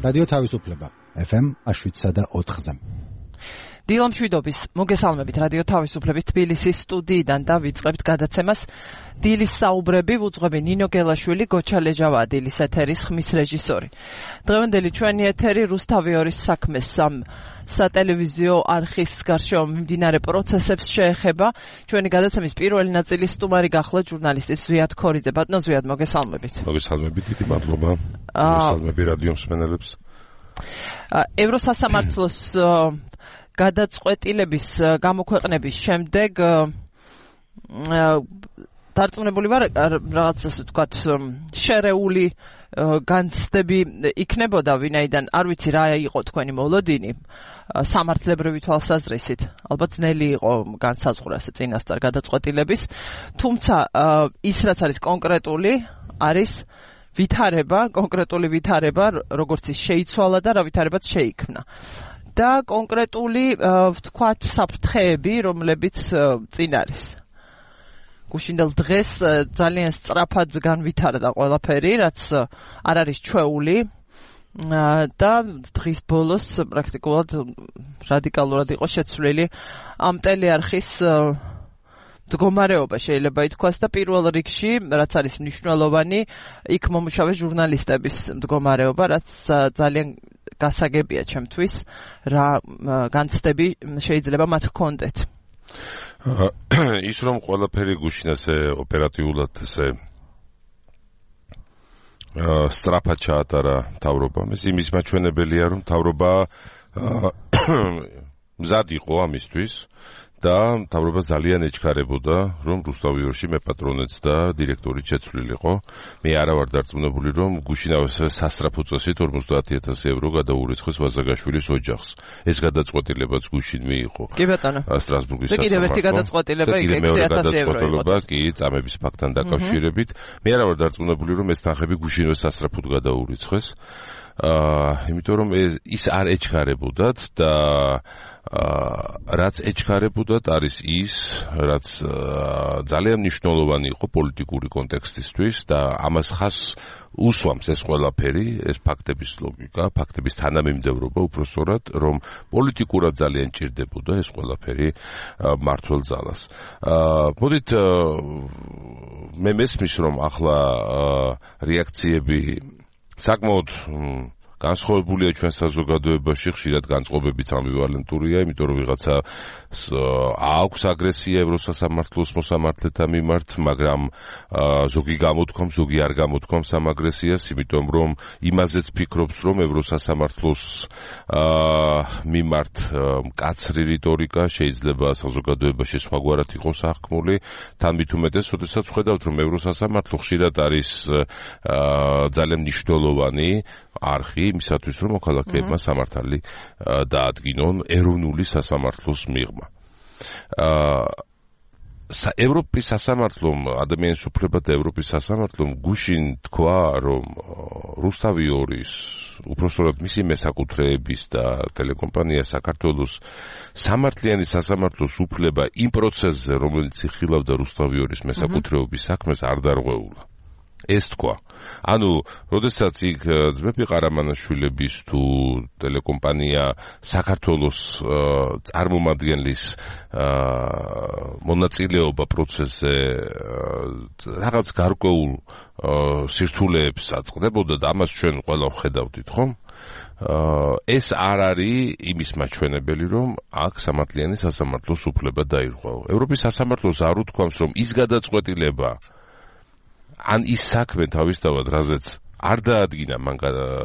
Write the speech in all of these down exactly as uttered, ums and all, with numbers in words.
რადიო თავისუფლება ეფ ემ შვიდსა და ოთხზე. დილა მშვიდობის მოგესალმებით რადიო თავისუფლების თბილისის სტუდიიდან და ვიწყებთ გადაცემას დილის საუბრები. ვუძღვები ნინო გელაშვილი, გოჩა ლეჟავა დილის ეთერის ხმის რეჟისორი. დღევანდელი ჩვენი ეთერი რუსთავიორის საქმეს ამ სატელევიზიო არხის გარშემო მიმდინარე პროცესებს შეეხება. ჩვენი გადაცემის პირველი ნაწილის სტუმარი გახლა ჟურნალისტი ზვიად ქორიძე. ბატონო ზვიად, მოგესალმებით. მოგესალმებით, დიდი მადლობა. მოგესალმებით რადიო მსმენელებს. ევროსასამართლოს გადაწყვეტილების გამოქვეყნების შემდეგ დარწმუნებული ვარ, რაღაც ასე ვთქვათ, შერეული განცდები იქნებოდა, ვინაიდან არ ვიცი რა იყო თქვენი მოლოდინი სამართლებრივი თვალსაზრისით. ალბათ ძნელი იყო განსაზღვრა ასე წინასწარ გადაწყვეტილების, თუმცა ის რაც არის კონკრეტული, არის ვითარება, კონკრეტული ვითარება, როგორც ის შეიცვალა და რა ვითარებაც შეიქმნა. და კონკრეტული ვთქვათ საფრთხეები, რომლებიც წინ არის. გუშინდელ დღეს ძალიან სწრაფად განვითარდა ყველაფერი, რაც არ არის ჩვეული და დღის ბოლოს პრაქტიკულად რადიკალურად იყო შეცვლილი ამ ტელეარხის მდგომარეობა, შეიძლება ითქვას, და პირველ რიგში, რაც არის მნიშვნელოვანი, იქ მომუშავე ჟურნალისტების მდგომარეობა, რაც ძალიან გასაგებია ჩემთვის, რა განცდები შეიძლება მათ ჰქონდეთ. ის რომ ყველაფერი გუშინ ასე ოპერატიულად ესე სწრაფად ჩაატარა მთავრობამ, ეს იმის მაჩვენებელია, რომ მთავრობა მზად იყო ამისთვის და მთავრობა ძალიან ეჩქარებოდა, რომ რუსთავიორში მეპატრონეც და დირექტორი შეცვლილიყო. მე არა ვარ დარწმუნებული, რომ გუშინავე სასწრაფო წესით ორმოცდაათი ათასი ევრო გადაურიცხეს ვაზაგაშვილის ოჯახს. ეს გადაწყვეტილებაც გუშინ მიიღო. კი ბატონო. სტრასბურგის სასამართლო. და კიდევ ერთი გადაწყვეტილება იქ ექვსი ათასი ევრო იყო. კი, წამების ფაქტთან დაკავშირებით. მე არა ვარ დარწმუნებული, რომ ეს თანხები გუშინვე სასწრაფოდ გადაურიცხეს. აა, იმიტომ რომ ის არ ეჩქარებოდათ და აა რაც ეჩქარებოდათ არის ის, რაც ძალიან მნიშვნელოვანი იყო პოლიტიკური კონტექსტისთვის და ამას ხას უსვამს ეს ყველაფერი, ეს ფაქტების ლოგიკა, ფაქტების თანამიმდევრობა, უпроსტორად, რომ პოლიტიკურად ძალიან ჭირდებოდა ეს ყველაფერი მართლ ძალას. აა მოდით მე მესმის, რომ ახლა რეაქციები საკმაოდ განსხვავებულია ჩვენ საზოგადოებაში, ხშირად განწყობებიც ამბივალენტურია, იმიტომ რომ ვიღაცა აქვს აგრესია ევროსასამართლოს მოსამართლეთა მიმართ, მაგრამ ზოგი გამოთქვამს, ზოგი არ გამოთქვამს ამ აგრესიას, იმიტომ რომ იმაზეც ფიქრობს, რომ ევროსასამართლოს მიმართ მკაცრი რიტორიკა შეიძლება საზოგადოებაში სხვაგვარად იყოს აღქმული, თან მით უმეტეს, როდესაც ვხედავთ, რომ ევროსასამართლო ხშირად არის ძალიან მნიშვნელოვანი არხი იმისათვის, რომ მოქალაქეებმა სამართალი დაადგინონ ეროვნული სასამართლოს მიღმა. ევროპის სასამართლომ, ადამიანის უფლებათა ევროპის სასამართლომ გუშინ თქვა, რომ რუსთავიორის, უпроსტორად მისი მესაკუთრეების და ტელეკომპანია საქართველოს სამართლიანი სასამართლოს უფლება იმ პროცესზე, რომელიც იხილავდა რუსთავიორის მესაკუთრეობის საქმეს, არ დარღვეულა. ეს თქვა. ანუ, როდესაც იქ ძმები ყარამანაშვილების თუ ტელეკომპანია საქართველოს წარმომადგენლის მონაწილეობა პროცესზე რაღაც გარკვეულ სირთულეებს აწყდებოდა და ამას ჩვენ ყველა ვხედავდით, ხო? ეს არ არის იმის მაჩვენებელი, რომ აქ სამართლიანი სასამართლოს უფლება დაირღვევა. ევროპის სასამართლოს არ უთქვამს, რომ ის გადაწყვეტილება ან ის საქმე თავისთავად, რაზეც არ დაადგინა მან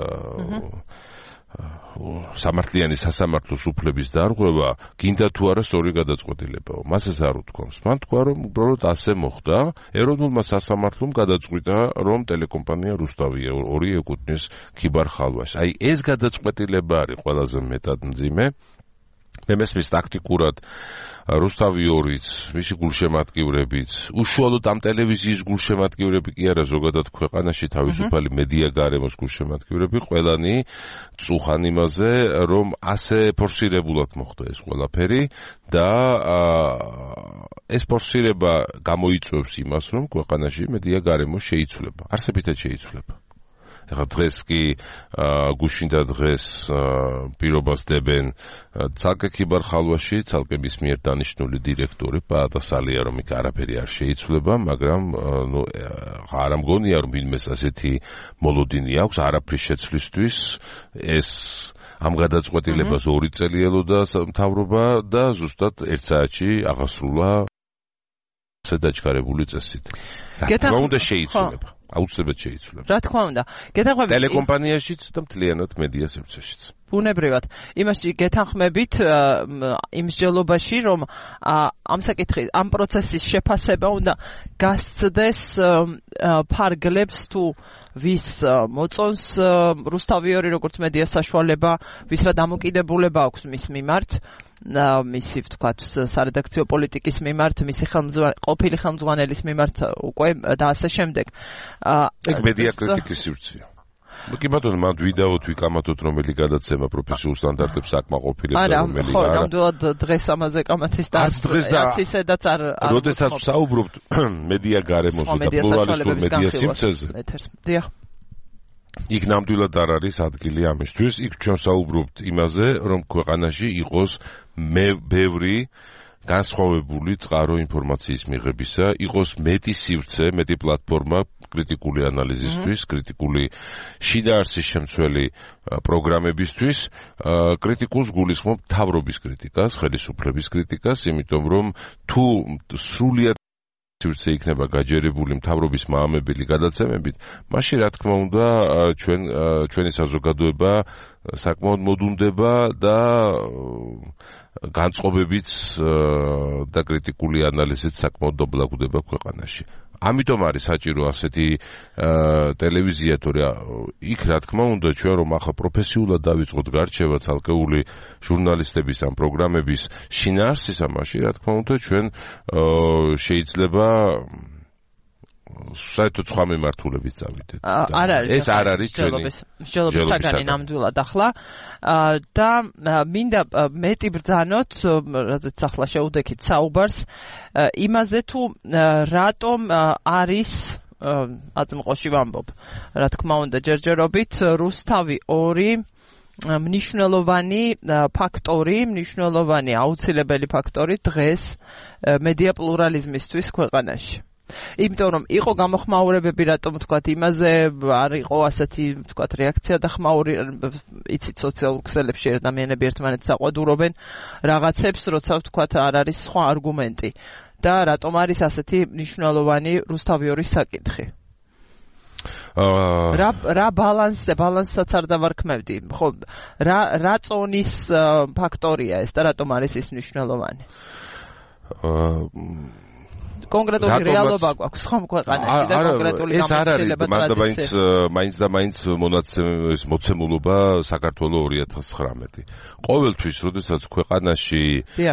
სამართლიანი სასამართლოს უფლების დარღვევა, გინდა თუ არა სწორი გადაწყვეტილებაა. მას ეს არ უთქვამს. მან თქვა, რომ უბრალოდ ასე მოხდა, ეროვნულმა სასამართლომ გადაწყვიტა, რომ ტელეკომპანია რუსთავიორი ეკუთვნის ქიბარ ხალვას. აი, ეს გადაწყვეტილება არის ყველაზე მეტად მძიმე. მე მესმის ტაქტიკურად რუსთავიორიც, მისი გულშემატკივრებიც, უშუალოდ ამ ტელევიზიის გულშემატკივრები კი არა, ზოგადად ქვეყანაში თავისუფალი მედია გარემოს გულშემატკივრები, ყველანი წუხან იმაზე, რომ ასე ფორსირებულად მოხდა ეს ყველაფერი და ეს ფორსირება გამოიწვევს იმას, რომ ქვეყანაში მედია გარემო შეიცვლება, არსებითად შეიცვლება. ეხლა დღეს კი გუშინ და დღეს პირობას დებენ ცალკე ქიბარ ხალვაში, ცალკე მის მიერ დანიშნული დირექტორი პაატასალია, რომ იქ არაფერი არ შეიცვლება, მაგრამ ნუ არ მგონია რომ ვინმეს ასეთი მოლოდინი აქვს არაფრის შეცვლისთვის. ეს ამ გადაწყვეტილებას ორი წელი ელოდა მთავრობა და ზუსტად ერთ საათში აღასრულა დაჩქარებული წესით. რა თქმა უნდა შეიცვლება. აუცილებლად შეიცვლება. რა თქმა უნდა. გეთანხმებით ტელეკომპანიაშიც და მთლიანად მედია სივრცეშიც. ბუნებრივად. იმაში გეთანხმებით იმ მსჯელობაში, რომ ამ საკითხის, ამ პროცესის შეფასება უნდა გასცდეს ფარგლებს თუ ვის მოწონს რუსთავიორი როგორც მედია საშუალება, ვის რა დამოკიდებულება აქვს მის მიმართ, მისი ვთქვათ სარედაქციო პოლიტიკის მიმართ, მისი ყოფილი ხელმძღვანელის მიმართ უკვე და ასე შემდეგ. ეგ მედია კრიტიკის სივრცეა. კი ბატონო, მანდ ვიდაოთ ვიკამათოთ რომელი გადაცემა პროფესიულ სტანდარტებს აკმაყოფილებს და რომელი არა. არა, ნამდვილად დღეს ამაზე კამათის და არც ისედაც არ არ. როდესაც საუბრობთ მედია გარემოზე და პლურალისტურ მედია სივრცეზე. დიახ. იქ ნამდვილად არ არის ადგილი ამისთვის. იქ ჩვენ საუბრობთ იმაზე, რომ ქვეყანაში იყოს ბევრი განსხვავებული წყარო ინფორმაციის მიღებისა, იყოს მეტი სივრცე, მეტი პლატფორმა კრიტიკული ანალიზისთვის, კრიტიკული შინაარსის შემცველი პროგრამებისთვის, კრიტიკულს გულისხმობ მთავრობის კრიტიკას, ხელისუფლების კრიტიკას, იმიტომ რომ თუ სრულიად სივრცე იქნება გაჯერებული მთავრობის მაამებელი გადაცემებით, მაშინ რა თქმა უნდა ჩვენ ჩვენი საზოგადოება საკმაოდ მოდუნდება და განწყობებიც და კრიტიკული ანალიზით საკმაოდ დაბლაგდება ქვეყანაში. ამიტომ არის საჭირო ასეთი ტელევიზია, თორე იქ რა თქმა უნდა ჩვენ რომ ახლა პროფესიულად დავიწყოთ გარჩევა ცალკეული ჟურნალისტების ამ პროგრამების შინაარსისა, მაშინ რა თქმა უნდა ჩვენ შეიძლება საერთოდ სხვა მიმართულებით წავიდეთ. არ არის ეს არ არის ჩვენი მსჯელობის საგანი ნამდვილად ახლა და მინდა მეტი ბრძანოთ, რადგან ახლა შეუდექით საუბარს იმაზე თუ რატომ არის აწმყოში ვამბობ, რა თქმა უნდა ჯერჯერობით რუსთავი ორი მნიშვნელოვანი ფაქტორი, მნიშვნელოვანი აუცილებელი ფაქტორი დღეს მედია პლურალიზმისთვის ქვეყანაში. იმიტომ რომ იყო გამოხმაურებები, რატომ ვთქვათ იმაზე არ იყო ასეთი ვთქვათ რეაქცია და ხმაური, იცით სოციალურ ქსელებში ადამიანები ერთმანეთს აყვადურობენ რაღაცებს, როცა ვთქვათ არ არის სხვა არგუმენტი და რატომ არის ასეთი მნიშვნელოვანი რუსთავიორის საკითხი. რა რა ბალანსზე ბალანსაც არ დავარქმევდი. ხო, რა რა წონის ფაქტორია ეს და რატომ არის ის მნიშვნელოვანი? კონკრეტული რეალობა გვაქვს ხომ ქვეყანაში და კონკრეტული გამოცდილება ტრადიცია. ეს არ არის, მაინც მაინც და მაინც მოცემულობა საქართველოს ორი ათას ცხრამეტი. ყოველთვის, როდესაც ქვეყანაში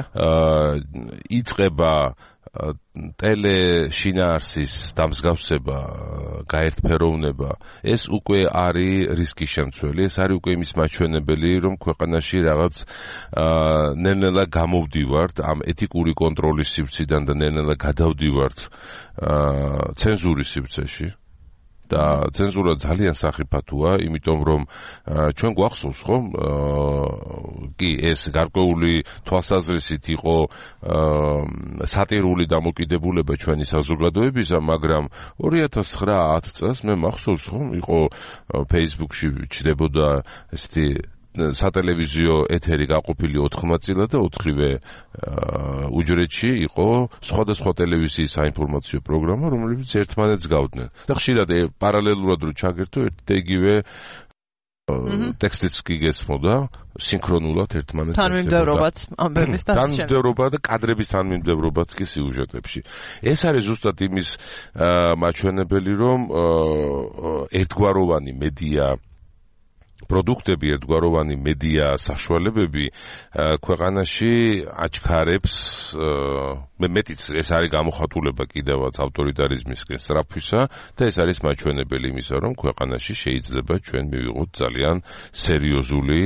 იწყება ტელე შინაარსის დამსგავსება, გაერთფეროვნება, ეს უკვე არის რისკის შემცველი, ეს არის უკვე იმის მაჩვენებელი, რომ ქვეყანაში რაღაც ნელ-ნელა გამოვდივართ ამ ეთიკური კონტროლის სივრციდან და ნელ-ნელა გადავდივართ ცენზურის სივრცეში. და ცენზურა ძალიან სახიფათოა, იმიტომ რომ ჩვენ გვახსოვს ხომ კი ეს გარკვეული თვალსაზრისით იყო სატირული დამოკიდებულება ჩვენი საზოგადოებისა, მაგრამ ორი ათას ცხრა ათ წელს მე მახსოვს ხომ იყო Facebook-ში ჩდებოდა ესეთი სატელევიზიო ეთერი გაყოფილი ოთხმაწილად და ოთხივე უჯრედში იყო სხვადასხვა ტელევიზიის საინფორმაციო პროგრამა, რომლებიც ერთმანეთს გავდნენ. და ხშირად პარალელურად რო ჩაგერთო ერთ და იგივე ტექსტიც კი გესმოდა სინქრონულად ერთმანეთს. თანმიმდევრობაც ამბების და თანმიმდევრობა და კადრების თანმიმდევრობაც კი სიუჟეტებში. ეს არის ზუსტად იმის მაჩვენებელი, რომ ერთგვაროვანი მედია პროდუქტები, ერთგვაროვანი მედია საშუალებები ქვეყანაში აჩქარებს მე მეტიც ეს არის გამოხატულება კიდევაც ავტორიტარიზმისკენ სწრაფვისა და ეს არის მაჩვენებელი იმისა, რომ ქვეყანაში შეიძლება ჩვენ მივიღოთ ძალიან სერიოზული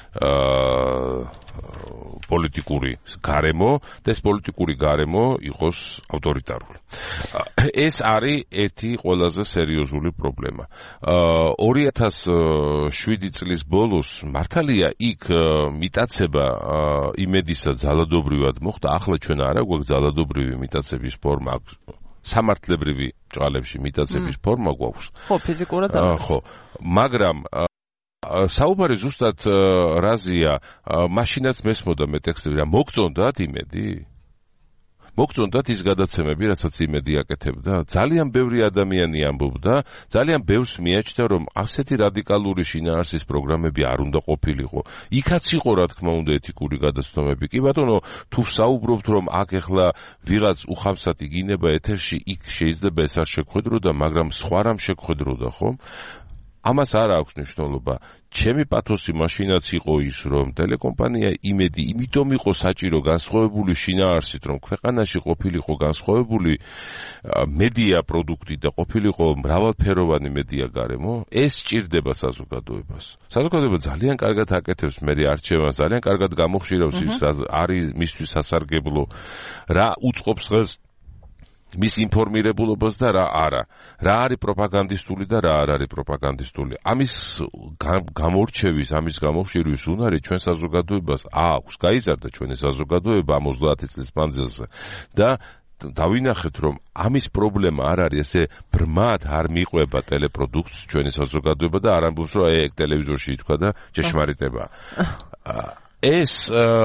პოლიტიკური გარემო და ეს პოლიტიკური გარემო იყოს ავტორიტარული. ეს არის ერთი ყველაზე სერიოზული პრობლემა. ორი ათას შვიდი წლის ბოლოს მართალია იქ მიტაცება იმედისა ძალადობრივად მოხდა, ახლა ჩვენ არა გვაქვს ძალადობრივი მიტაცების ფორმა, სამართლებრივი ჭყალებში მიტაცების ფორმა გვაქვს. ხო, ფიზიკურად არა. ხო, მაგრამ საუბარი ზუსტად რაზეა, მაშინაც მესმოდა მე ტექსტები რა მოგწონდათ იმედი? მოგწონდათ ის გადაცემები, რასაც იმედი აკეთებდა? ძალიან ბევრი ადამიანი ამბობდა, ძალიან ბევრს მიაჩნდა, რომ ასეთი რადიკალური შინაარსის პროგრამები არ უნდა ყოფილიყო. იქაც იყო რა თქმა უნდა ეთიკური გადაცემები. კი ბატონო, თუ საუბრობთ, რომ აქ ეხლა ვიღაც უხავსად იგინება ეთერში, იქ შეიძლება ეს არ შეგვხედროდა, მაგრამ სხვა რამ შეგვხედროდა, ხომ? ამას არ აქვს მნიშვნელობა. ჩემი პათოსი მაშინაც იყო ის, რომ ტელეკომპანია იმედი იმიტომ იყო საჭირო განსხვავებული შინაარსით, რომ ქვეყანაში ყოფილიყო განსხვავებული მედია პროდუქტი და ყოფილიყო მრავალფეროვანი მედია გარემო, ეს სჭირდება საზოგადოებას. საზოგადოება ძალიან კარგად აკეთებს მე არჩევანს, ძალიან კარგად გამოხშირავს ის არის მისთვის სასარგებლო, რა უწყობს დღეს მის ინფორმირებულობას და რა არა. რა არის პროპაგანდისტული და რა არ არის პროპაგანდისტული. ამის გამორჩევის, ამის გამოხშირვის უნარი ჩვენ საზოგადოებას აქვს. გაიზარდა ჩვენი საზოგადოება ამ ოცდაათი წლის მანძილზე და დავინახეთ, რომ ამის პრობლემა არ არის ესე ბრმად არ მიყვება ტელეპროდუქტს ჩვენი საზოგადოება და არ ამბობს, რომ ეგ ტელევიზორში ითქვა და ჭეშმარიტება. ეს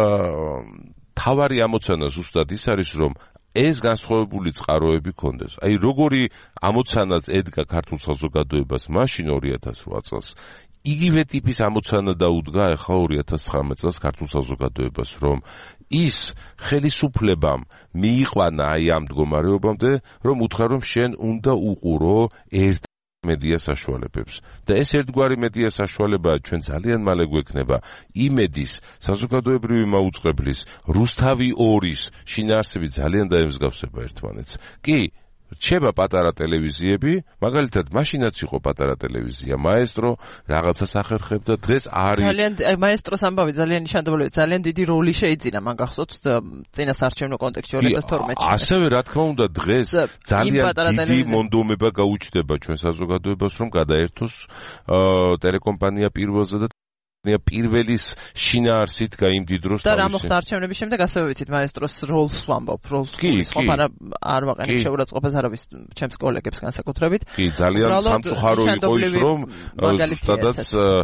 თავარი ამოცანა ზუსტად ის არის, რომ ეს განსხვავებული წყაროები ქონდეს. აი როგორი ამოცანაც ედგა ქართულ საზოგადოებას მაშინ ორი ათას რვა წელს, იგივე ტიპის ამოცანა დაუდგა ახლა ორი ათას ცხრამეტ წელს ქართულ საზოგადოებას, რომ ის ხელისუფლებამ მიიყვანა აი ამ მდგომარეობამდე, რომ უთხრა, რომ შენ უნდა უყურო ერთ მედია საშუალებებს. და ეს ერთგვარი მედია საშუალება ჩვენ ძალიან მალე გვექნება იმედის, საზოგადოებრივი მაუწყებლის, რუსთავი ორის შინაარსები ძალიან დაემსგავსება ერთმანეთს. კი, რჩება პატარა ტელევიზიები, მაგალითად, მაშინაც იყო პატარა ტელევიზია, მაესტრო რაღაცას ახერხებდა, დღეს არის. ძალიან მაესტროს ამბავი ძალიან ნიშანდობლივია, ძალიან დიდი როლი შეიძინა, მან გახსოვთ წინასარჩევნო კონტექსტში ორი ათას თორმეტში. ასევე რა თქმა უნდა, დღეს ძალიან დიდი მონდომება გაუჩნდება ჩვენ საზოგადოებას, რომ გადაერთოს ტელეკომპანია პირველზე და პირველის შინაარსით გაიმდიდროს და რა მოხდა არჩევნების შემდეგ, ასევე ვიცით მაესტროს როლს ვამბობ, როლს ხო, მაგრამ არ ვაყენებ შეურაცხყოფას არავის ჩემს კოლეგებს განსაკუთრებით. კი, ძალიან სამწუხარო იყო ის, რომ სადაც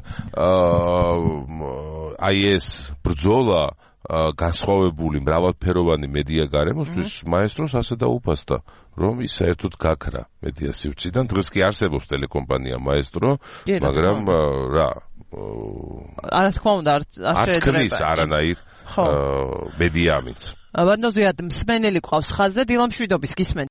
აი ეს ბრძოლა განსხვავებული მრავალფეროვანი მედია გარემოსთვის მაესტროს ასე დაუფასდა, რომ ის საერთოდ გაქრა მედია სივრციდან. დღეს კი არსებობს ტელეკომპანია მაესტრო, მაგრამ რა არა თქმა უნდა არ შეეძრება არანაირ მედია ამით. ბატონო ზვიად, მსმენელი ყავს ხაზზე, დილამშვიდობის გისმენთ.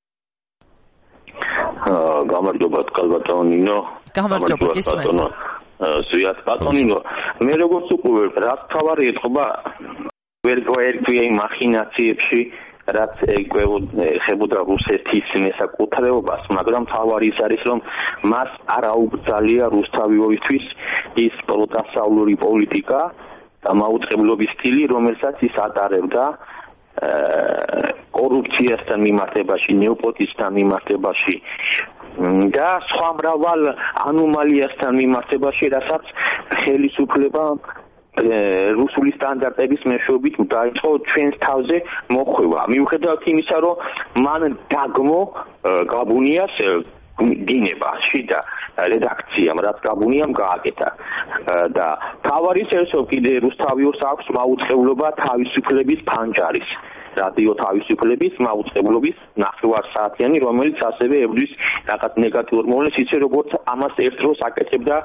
გამარჯობა კალბატონინო. გამარჯობა გისმენთ. ზვიად ბატონინო, მე როგორც უყურებ, რა თავარი ეთყობა ვერ გვერდია იმ მახინაციებში, რაც ეხებოდა რუსეთის მესაკუთრეობას, მაგრამ თავარი ის არის, რომ მას არ აუგზალია რუსთავიოვისთვის ის პროტასავლური პოლიტიკა და მაუწყებლობის სტილი, რომელსაც ის ატარებდა კორუფციასთან მიმართებაში, ნეოპოტიზმთან მიმართებაში და სხვა მრავალ ანომალიასთან მიმართებაში, რასაც ხელისუფლება რუსული სტანდარტების მეშვეობით დაიწყო ჩვენს თავზე მოხვევა. მიუხედავად იმისა, რომ მან დაგმო გაბუნიას დინებაში და რედაქციამ, რაც გაბუნიამ გააკეთა და თავარის ესო კიდე რუსთავიოს აქვს მაუწყებლობა თავისუფლების ფანჯარის, რადიო თავისუფლების მაუწყებლობის ნახევარსაათიანი, რომელიც ასევე ებრძვის რაღაც ნეგატიურ მოვლენას, ისე როგორც ამას ერთ დროს აკეთებდა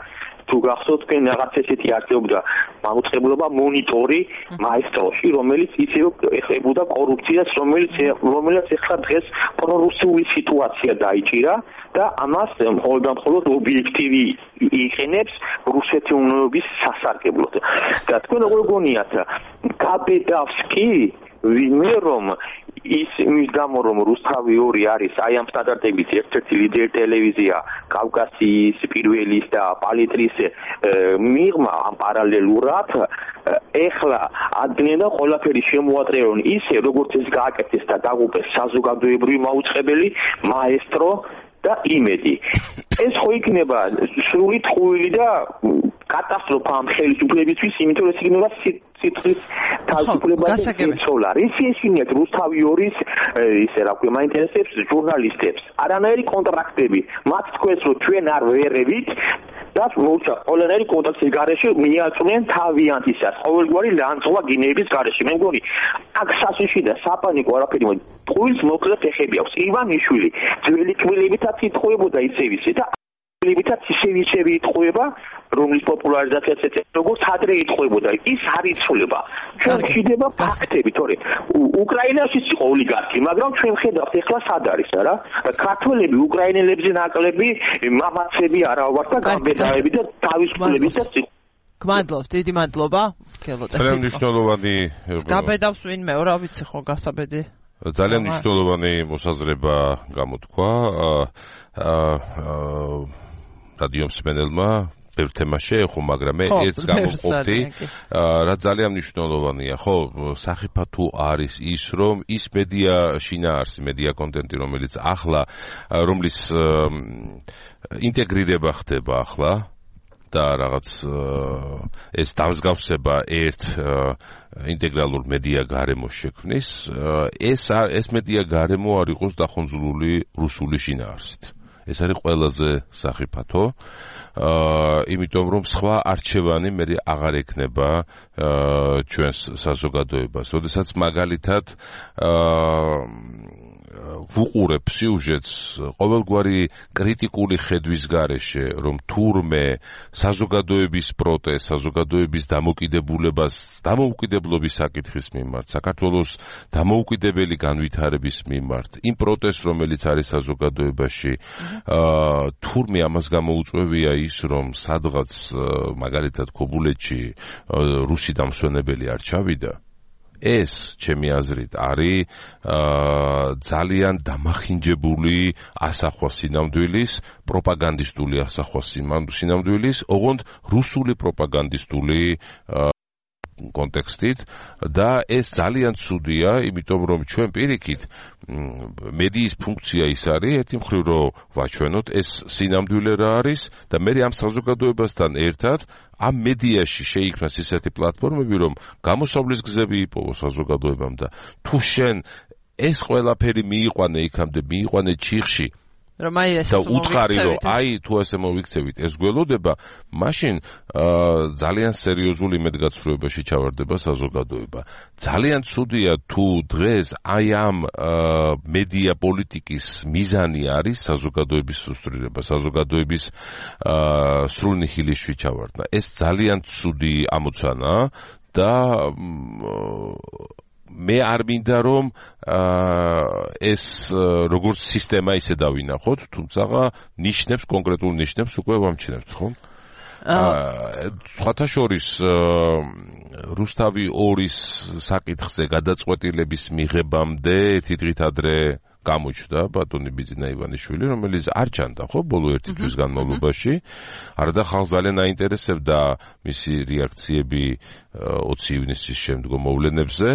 თუ გახსოვთ თქვენ რაღაც ესეთი არსებობდა მაუწყებლობა მონიტორი მაესტროში, რომელიც ისევ ეხებოდა კორუფციას, რომელიც რომელიც ეხლა დღეს პრორუსული სიტუაცია დაიჭირა და ამას მხოლოდ და მხოლოდ ობიექტივი იყენებს რუსეთის უნობის სასარგებლოდ. და თქვენ როგორ გონიათ, გაბედავს კი ვინმე რომ ის მის გამო რომ რუსთავი ორი არის აი ამ სტანდარტების ერთ-ერთი ლიდერი ტელევიზია კავკასიის პირველის და პალიტრის მიღმა ამ პარალელურად ეხლა ადგენდა ყველაფერი შემოატრევონ ისე როგორც ეს გააკეთეს და დაგუპეს საზოგადოებრივი მაუწყებელი მაესტრო და იმედი. ეს ხო იქნება სრული თხույლი და კატასტროფა ამ ხელისუფლებისთვის, იმიტომ რომ ეს იქნება სიტყვის თავისუფლებაზე შეცვლა. რისი ეშინიათ რუსთავი ორის ისე რა ქვია მაინტერესებს ჟურნალისტებს. არანაირი კონტრაქტები. მათ თქვენს რომ ჩვენ არ ვერევით და მოუწა ყველანაირი კონტრაქტის გარეშე მიაწვნენ თავიანთისას. ყოველგვარი ლანძღვა გინეების გარეშე. მე მგონი აქ სასიში და საპანიკო არაფერი მოდი. ტყუილს მოკლე ფეხები აქვს. ივანიშვილი ძველი კბილებითაც იტყუებოდა ისევ ისე და კბილებითაც ისევ ისევ იტყუება, რომლის პოპულარიზაციაც ეწევა, როგორც ადრე იტყუებოდა. ის არ იცვლება. ჩვენ ხდება ფაქტები, თორე უკრაინაში იყო ოლიგარქი, მაგრამ ჩვენ ხედავთ ეხლა სად არის, არა? ქართველები უკრაინელებზე ნაკლები მამაცები არა ვარ და გამბედაები და თავისუფლების და გმადლობთ, დიდი მადლობა. ძალიან მნიშვნელოვანი გაბედავს ვინმე, რა ვიცი ხო გასაბედი. ძალიან მნიშვნელოვანი მოსაზრება გამოთქვა რადიო მსმენელმა ბევრ თემას შეეხო, მაგრამ მე ერთს გამოვყოფდი, რა ძალიან მნიშვნელოვანია, ხო, სახიფათო არის ის, რომ ის მედია შინაარსი, მედია კონტენტი, რომელიც ახლა, რომლის ინტეგრირება ხდება ახლა და რაღაც ეს დამსგავსება ერთ ინტეგრალურ მედია გარემოს შექმნის, ეს ეს მედია გარემო არ იყოს დახონძულული რუსული შინაარსით. ეს არის ყველაზე სახიფათო. აა იმიტომ რომ სხვა არჩევანი მე აღარ ექნება ჩვენს საზოგადოებას. როდესაც მაგალითად აა ვუყურებ სიუჟეტს ყოველგვარი კრიტიკული ხედვის გარეშე, რომ თურმე საზოგადოების პროტესტ, საზოგადოების დამოუკიდებლობას, დამოუკიდებლობის საკითხის მიმართ, საქართველოს დამოუკიდებელი განვითარების მიმართ, იმ პროტესტს, რომელიც არის საზოგადოებაში, აა თურმე ამას გამოუწვევია ის, რომ სადღაც მაგალითად ქობულეთში რუსი დამსვენებელი არ ჩავიდა. ეს ჩემი აზრით არის ძალიან დამახინჯებული ასახვა სინამდვილის, პროპაგანდისტული ასახვა სინამდვილის, ოღონდ რუსული პროპაგანდისტული კონტექსტით და ეს ძალიან ცუდია, იმიტომ რომ ჩვენ პირიქით მედიის ფუნქცია ის არის, ერთი მხრივ რომ ვაჩვენოთ ეს სინამდვილე რა არის და მე ამ საზოგადოებასთან ერთად ამ მედიაში შეიქმნას ისეთი პლატფორმები, რომ გამოსავლის გზები იპოვო საზოგადოებამ და თუ შენ ეს ყველაფერი მიიყვანე იქამდე, მიიყვანე ჩიხში რომ აი ეს და უთხარი რომ აი თუ ესე მოვიქცევით ეს გველოდება, მაშინ ძალიან სერიოზული იმედგაცრუებაში ჩავარდება საზოგადოება. ძალიან ცუდია თუ დღეს აი ამ მედია პოლიტიკის მიზანი არის საზოგადოების ფრუსტრირება, საზოგადოების სრულ ნიჰილიზმში ჩავარდნა. ეს ძალიან ცუდი ამოცანა და მე არ მინდა რომ ეს როგორც სისტემა ისე დავინახოთ, თუმცა ნიშნებს, კონკრეტულ ნიშნებს უკვე ვამჩნევთ, ხო? სხვათა შორის რუსთავი ორის საკითხზე გადაწყვეტილების მიღებამდე ერთი დღით ადრე გამოჩნდა ბატონი ბიძინა ივანიშვილი, რომელიც არ ჩანდა, ხო, ბოლო ერთი თვის განმავლობაში. არადა ხალხს ძალიან აინტერესებდა მისი რეაქციები ოცი ივნისის შემდგომ მოვლენებზე.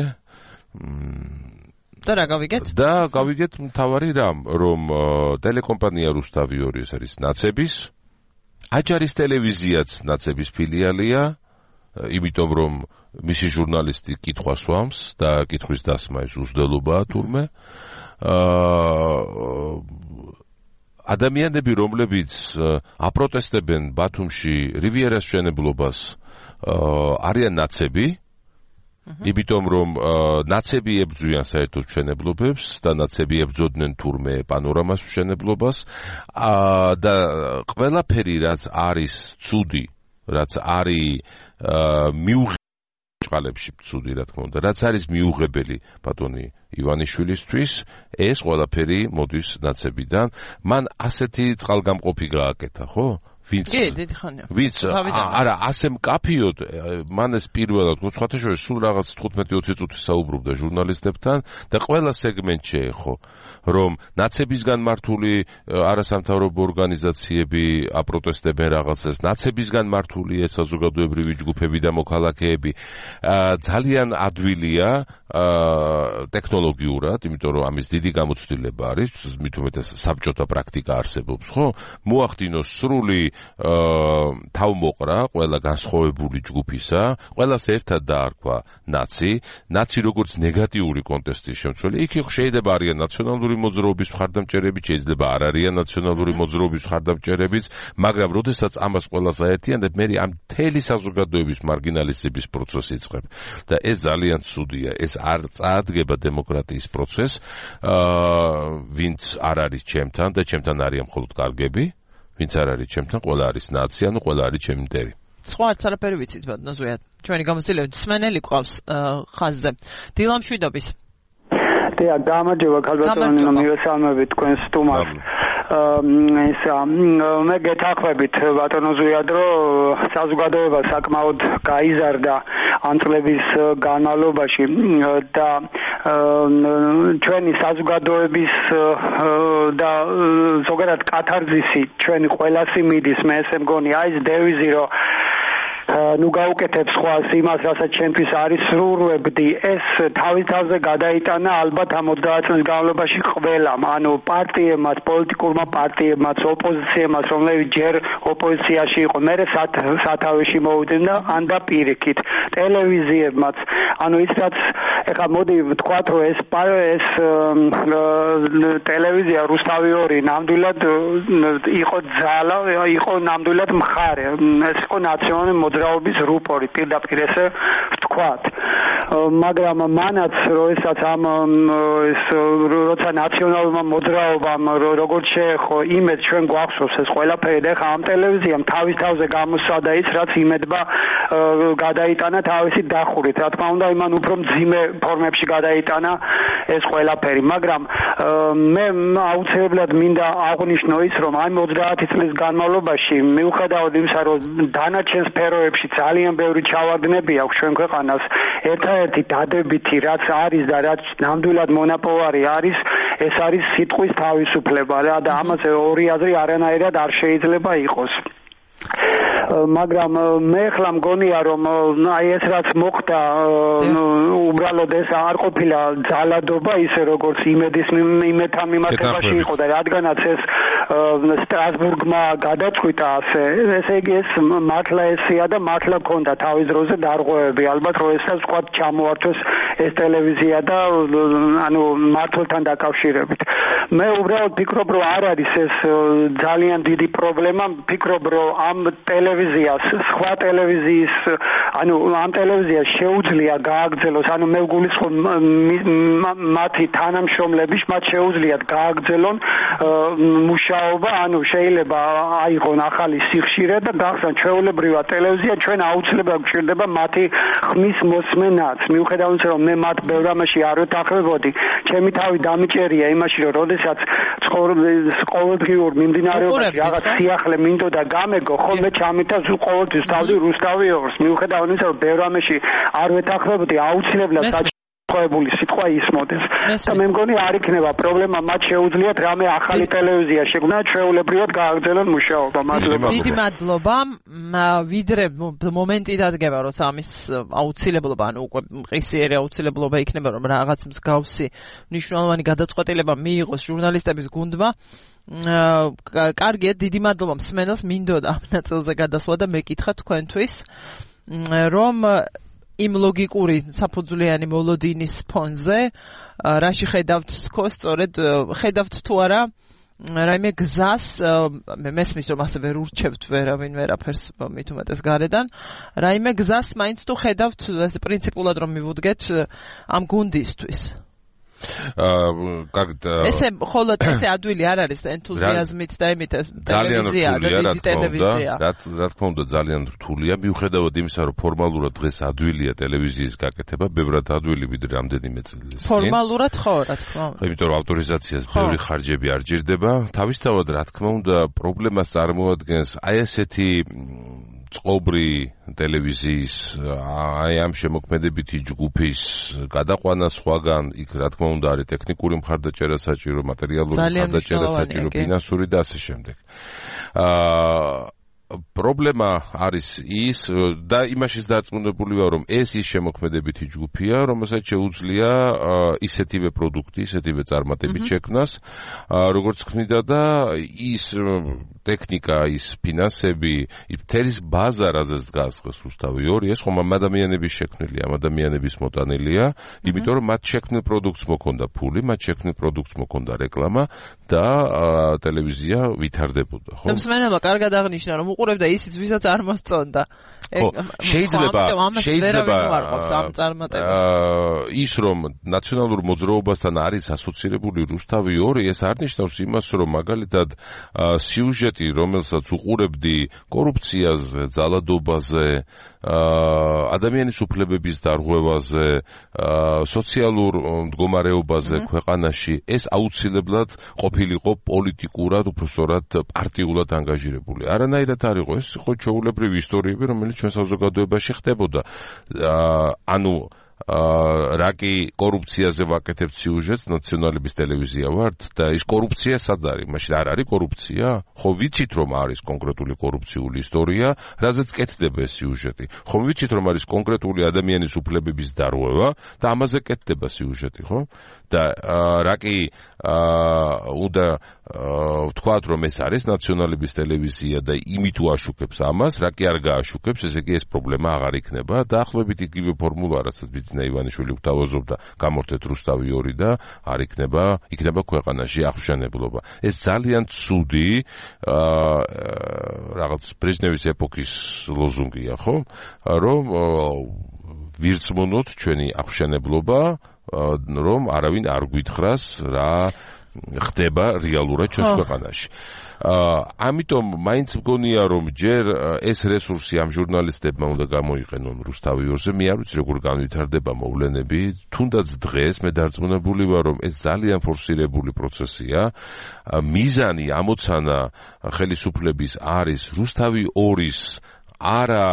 და რა გავიგეთ? და გავიგეთ მთავარი რამ, რომ ტელეკომპანია რუსთავი ორი ეს არის ნაცების, აჯარის ტელევიზიაც ნაცების ფილიალია, იმიტომ რომ მისი ჟურნალისტი კითხვას სვამს და კითხვის დასმა ეს უზრდელობაა თურმე. ადამიანები, რომლებიც აპროტესტებენ ბათუმში რივიერას მშენებლობას, არიან ნაცები, იმიტომ რომ ნაცები ებრძვიან საერთოდ მშენებლობებს და ნაცები ებრძოდნენ თურმე პანორამას მშენებლობას და ყველაფერი რაც არის ცუდი რაც არის მიუღებელი ყალებში ცუდი რა თქმა უნდა, რაც არის მიუღებელი ბატონი ივანიშვილისთვის, ეს ყველაფერი მოდის ნაცებიდან. მან ასეთი წყალგამყოფი გააკეთა, ხო? ვინც ვინც არა ასე მკაფიოდ მან ეს პირველად ხოთაშორის სულ რაღაც თხუთმეტი ოცი წუთი საუბრობდა ჟურნალისტებთან და ყველა სეგმენტ შეეხო რომ ნაცებისგან მართული არასამთავრობო ორგანიზაციები აპროტესტებენ რაღაცას, ნაცებისგან მართული ეს საზოგადოებრივი ჯგუფები და მოქალაქეები ძალიან ადვილია ტექნოლოგიურად, იმიტომ რომ ამის დიდი გამოცდილება არის, მით უმეტეს საბჭოთა პრაქტიკა არსებობს, ხო? მოახდინოს სრული თავმოყრა ყველა განსხვავებული ჯგუფისა, ყველას ერთად დაარქვა ნაცი, ნაცი როგორც ნეგატიური კონტექსტის შემცველი, იქ შეიძლება არიან ნაციონალური მოძრაობის მხარდამჭერები, შეიძლება არ არიან ნაციონალური მოძრაობის მხარდამჭერებიც, მაგრამ როდესაც ამას ყველას აერთიანებ, მე ამ მთელი საზოგადოების მარგინალიზების პროცესი იწყებ და ეს ძალიან ცუდია, ეს არ წაადგება დემოკრატიის პროცესს, ვინც არ არის ჩემთან და ჩემთან არიან მხოლოდ კარგები, ვინც არ არის ჩემთან, ყველა არის ნაცია, ანუ ყველა არის ჩემი მტერი. სხვა არც არაფერი ვიცით, ბატონო ზვიად. ჩვენი გამოცდილება სმენელი ყავს ხაზზე. დილა მშვიდობის. დიახ, გამარჯობა, ქალბატონო, მივესალმებით თქვენს სტუმარს. ისა მე გეთანხმებით ბატონო ზვიად, რომ საზოგადოება საკმაოდ გაიზარდა ამ წლების განმავლობაში და ჩვენი საზოგადოების და ზოგადად კათარზისი ჩვენი ყველასი მიდის, მე ესე მგონი, აი ეს დევიზი, რომ ნუ გაუკეთებ სხვას იმას, რასაც ჩემთვის არის სრულვებდი, ეს თავის თავზე გადაიტანა ალბათ ამ ოცდაათ წლის განმავლობაში ყველამ, ანუ პარტიებმაც, პოლიტიკურმა პარტიებმაც, ოპოზიციებმაც, რომლებიც ჯერ ოპოზიციაში იყო, მერე სათავეში მოვიდნენ და ან და პირიქით, ტელევიზიებმაც, ანუ ის რაც ეხლა მოდი ვთქვათ, რომ ეს ეს ტელევიზია რუსთავი ორი ნამდვილად იყო ძალა, იყო ნამდვილად მხარე, ეს იყო ნაციონალური მოძრაობის რუპორი, პირდაპირ ესე ვთქვათ. მაგრამ მანაც როდესაც ამ ეს როცა ნაციონალურმა მოძრაობამ როგორც შეეხო იმედს, ჩვენ გვახსოვს ეს ყველაფერი და ხა ამ ტელევიზიამ თავის თავზე გამოსცადა ის, რაც იმედმა გადაიტანა თავისი დახურით. რა თქმა უნდა, იმან უფრო მძიმე ფორმებში გადაიტანა ეს ყველაფერი, მაგრამ მე აუცილებლად მინდა აღვნიშნო ის, რომ ამ ოცდაათი წლის განმავლობაში მიუხედავად იმისა, რომ დანარჩენ სფეროებში ძალიან ბევრი ჩავარდნები აქვს ჩვენ ქვეყანას, ერთადერთი დადებითი რაც არის და რაც ნამდვილად მონაპოვარი არის, ეს არის სიტყვის თავისუფლება რა და ამაზე ორი აზრი არანაირად არ შეიძლება იყოს. მაგრამ მე ხლა მგონია რომ აი ეს რაც მოხდა უბრალოდ ეს არ ყოფილა ძალადობა ისე როგორც იმედის იმედთან მიმართებაში იყო და რადგანაც ეს სტრასბურგმა გადაწყვიტა ასე ესე იგი ეს მართლა ესია და მართლა ქონდა თავის დროზე დარღვევები ალბათ რომ ესაც თქვა ჩამოართვეს ეს ტელევიზია და ანუ მართლთან დაკავშირებით მე უბრალოდ ფიქრობ რომ არ არის ეს ძალიან დიდი პრობლემა ფიქრობ რომ ამ ტელევიზიას სხვა ტელევიზიის ანუ ამ ტელევიზიას შეუძლია გააგრძელოს ანუ მე ვგულისხმობ მათი თანამშრომლების მათ შეუძლიათ გააგრძელონ მუშაობა ანუ შეიძლება აიღონ ახალი სიხშირე და გახსნან ჩვეულებრივად ტელევიზია ჩვენ აუცილებლად გვჭირდება მათი ხმის მოსმენაც მიუხედავად იმისა რომ მე მათ ბევრ ამაში არ ვეთანხმებოდი ჩემი თავი დამიჭერია იმაში რომ როდესაც ყოველდღიურ მიმდინარეობაში რაღაც სიახლე მინდოდა გამეგო ხოლმე ჩამეთა ყოველთვის თავი რუსთავი ორს მიუხედავად იმისა რომ ბევრ ამაში არ ვეთანხმებოდი აუცილებლად ყვებული სიტყვა ისმოდეს და მე მგონი არ იქნება პრობლემა მათ შეუძლიათ რამე ახალი ტელევიზია შექმნა ჩვეულებრივად გააგრძელონ მუშაობა მადლობა დიდი მადლობა ვიდრე მომენტი დადგება როცა ამის აუცილებლობა ანუ უკვე მყისიერი აუცილებლობა იქნება რომ რაღაც მსგავსი მნიშვნელოვანი გადაწყვეტილება მიიღოს ჟურნალისტების გუნდმა კარგია დიდი მადლობა მსმენელს მინდოდა ამ ნაწილზე გადასვლა და მეკითხა თქვენთვის რომ იმ ლოგიკური საფუძვლიანი მოლოდინის ფონზე რაში ხედავთ თქო სწორედ ხედავთ თუ არა რაიმე გზას მე მესმის რომ ასე ვერ ურჩევთ ვერავინ ვერაფერს მით უმეტეს გარედან რაიმე გზას მაინც თუ ხედავთ ეს პრინციპულად რომ მივუდგეთ ამ გუნდისთვის აა კარგად ესე ხოლო ესე ადვილი არ არის ენთუზიაზმით და იმით ტელევიზია და ტელევიზია. რა თქმა უნდა ძალიან რთულია მიუხედავად იმისა რომ ფორმალურად დღეს ადვილია ტელევიზიის გაკეთება, ბევრად ადვილი ვიდრე რამდენიმე წელი. ფორმალურად ხო, რა თქმა უნდა. იმიტომ რომ ავტორიზაციას ბევრი ხარჯები არ ჯირდება. თავისთავად რა თქმა უნდა პრობლემას წარმოადგენს აი ესეთი წყობრი ტელევიზიის აი ამ შემოქმედებითი ჯგუფის გადაყვანა სხვაგან, იქ რა თქმა უნდა არის ტექნიკური მხარდაჭერა საჭირო, მატერიალური მხარდაჭერა საჭირო, ფინანსური და ასე შემდეგ. აა პრობლემა არის ის და იმაშიც დარწმუნებული ვარ რომ ეს ის შემოქმედებითი ჯგუფია, რომელსაც შეუძლია ისეთივე პროდუქტი, ისეთივე წარმატებით შექმნას, როგორც ქმნიდა და ის ტექნიკა, ის ფინანსები, ის ბაზა, რაზეც დგას რუსთავი ორი, ეს ხომ ამ ადამიანების შექმნილია, ამ ადამიანების მოტანილია, იმიტომ რომ მათ შექმნილ პროდუქტს მოქონდა ფული, მათ შექმნილ პროდუქტს მოქონდა რეკლამა და ტელევიზია ვითარდებოდა, ხო? და მსმენელმა კარგად აღნიშნა რომ უყურებდა ისიც, ვისაც არ მოსწონდა. შეიძლება შეიძლება აა ის რომ ნაციონალურ მოძრაობასთან არის ასოცირებული რუსთავი ორი, ეს არ ნიშნავს იმას, რომ მაგალითად სიუჟეტი, რომელსაც უყურებდი კორუფციაზე, ძალადობაზე, ადამიანის უფლებების დარღვევაზე, სოციალურ მდგომარეობაზე ქვეყანაში, ეს აუცილებლად ყოფილიყო პოლიტიკურად, უბრალოდ პარტიულად ანგაჟირებული. არანაირად არ იყო, ეს იყო ჩვეულებრივი ისტორიები, რომელიც ჩვენ საზოგადოებაში ხდებოდა. ანუ რა კი კორუფციაზე ვაკეთებთ სიუჟეტს, ნაციონალების ტელევიზია ვართ და ის კორუფცია სად არის? მაშინ არ არის კორუფცია? ხო ვიცით რომ არის კონკრეტული კორუფციული ისტორია, რაზეც კეთდება ეს სიუჟეტი. ხო ვიცით რომ არის კონკრეტული ადამიანის უფლებების დარღვევა და ამაზე კეთდება სიუჟეტი, ხო? და რა კი უნდა ვთქვათ რომ ეს არის ნაციონალების ტელევიზია და იმით უაშუქებს ამას, რა კი არ გააშუქებს, ესე იგი ეს პრობლემა აღარ იქნება. დაახლოებით იგივე ფორმულა, რასაც ბიძინა ივანიშვილი გვთავაზობდა, გამორთეთ რუსთავი ორი და არ იქნება, იქნება ქვეყანაში აღშენებლობა. ეს ძალიან ცუდი რაღაც ბრეჟნევის ეპოქის ლოზუნგია, ხო? რომ ვირწმუნოთ ჩვენი აღშენებლობა, რომ არავინ არ გვითხრას რა ხდება რეალურად ჩვენს ქვეყანაში. ამიტომ მაინც მგონია რომ ჯერ ეს რესურსი ამ ჟურნალისტებმა უნდა გამოიყენონ რუსთავი ორზე, მე არ ვიცი როგორ განვითარდება მოვლენები, თუნდაც დღეს მე დარწმუნებული ვარ რომ ეს ძალიან ფორსირებული პროცესია. მიზანი ამოცანა ხელისუფლების არის რუსთავი ორის არა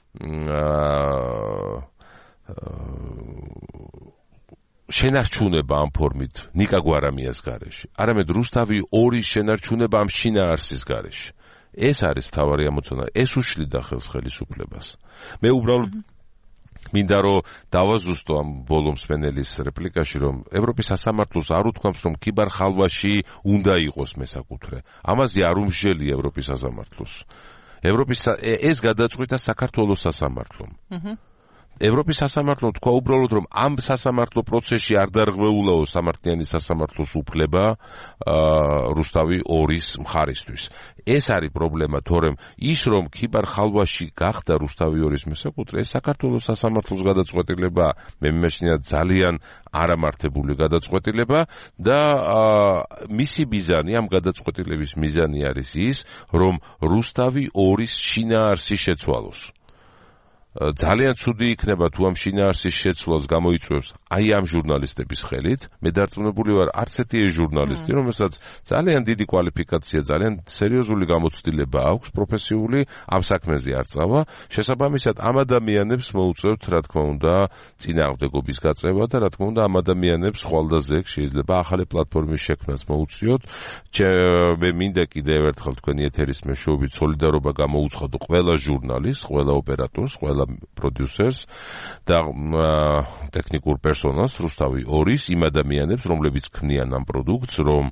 შენარჩუნება ამ ფორმით ნიკა გვარამიას გარეშე, არამედ რუსთავი ორი შენარჩუნება ამ შინაარსის გარეშე. ეს არის მთავარი ამოცანა, ეს უშლიდა ხელს ხელისუფლებას. მე უბრალოდ მინდა რომ დავაზუსტო ამ ბოლო მსმენელის რეპლიკაში, რომ ევროპის სასამართლოს არ უთქვამს, რომ ქიბარ ხალვაში უნდა იყოს მესაკუთრე. ამაზე არ უმსჯელია ევროპის სასამართლოს. ევროპის ეს გადაწყვიტა საქართველოს სასამართლომ. ევროპის სასამართლო თქვა უბრალოდ რომ ამ სასამართლო პროცესში არ დარღვეულაო სამართლიანი სასამართლოს უფლება რუსთავი ორის მხარისთვის. ეს არის პრობლემა, თორემ ის რომ ქიბარ ხალვაში გახდა რუსთავი ორის მესაკუთრე, ეს საქართველოს სასამართლოს გადაწყვეტილება, მე მიმეშნია ძალიან არამართებული გადაწყვეტილება და მისი მიზანი, ამ გადაწყვეტილების მიზანი არის ის, რომ რუსთავი ორის შინაარსი შეცვალოს. ძალიან ცუდი იქნება თუ ამ შინაარსის შეცვლას გამოიწვევს აი ამ ჟურნალისტების ხელით. მე დარწმუნებული ვარ, არც ერთი ეს ჟურნალისტი, რომელსაც ძალიან დიდი კვალიფიკაცია, ძალიან სერიოზული გამოცდილება აქვს პროფესიული, ამ საქმეზე არ წავა. შესაბამისად, ამ ადამიანებს მოუწევთ, რა თქმა უნდა, წინააღმდეგობის გაწევა და რა თქმა უნდა, ამ ადამიანებს ხვალდაზე შეიძლება ახალი პლატფორმის შექმნას მოუწიოთ. მე მინდა კიდევ ერთხელ თქვენი ეთერის მეშვეობით სოლიდარობა გამოუცხადო ყველა ჟურნალისტს, ყველა ოპერატორს, ყველა პროდიუსერს და ტექნიკურ პერსონალს რუსთავი ორის, იმ ადამიანებს, რომლებიც ქმნიან ამ პროდუქტს, რომ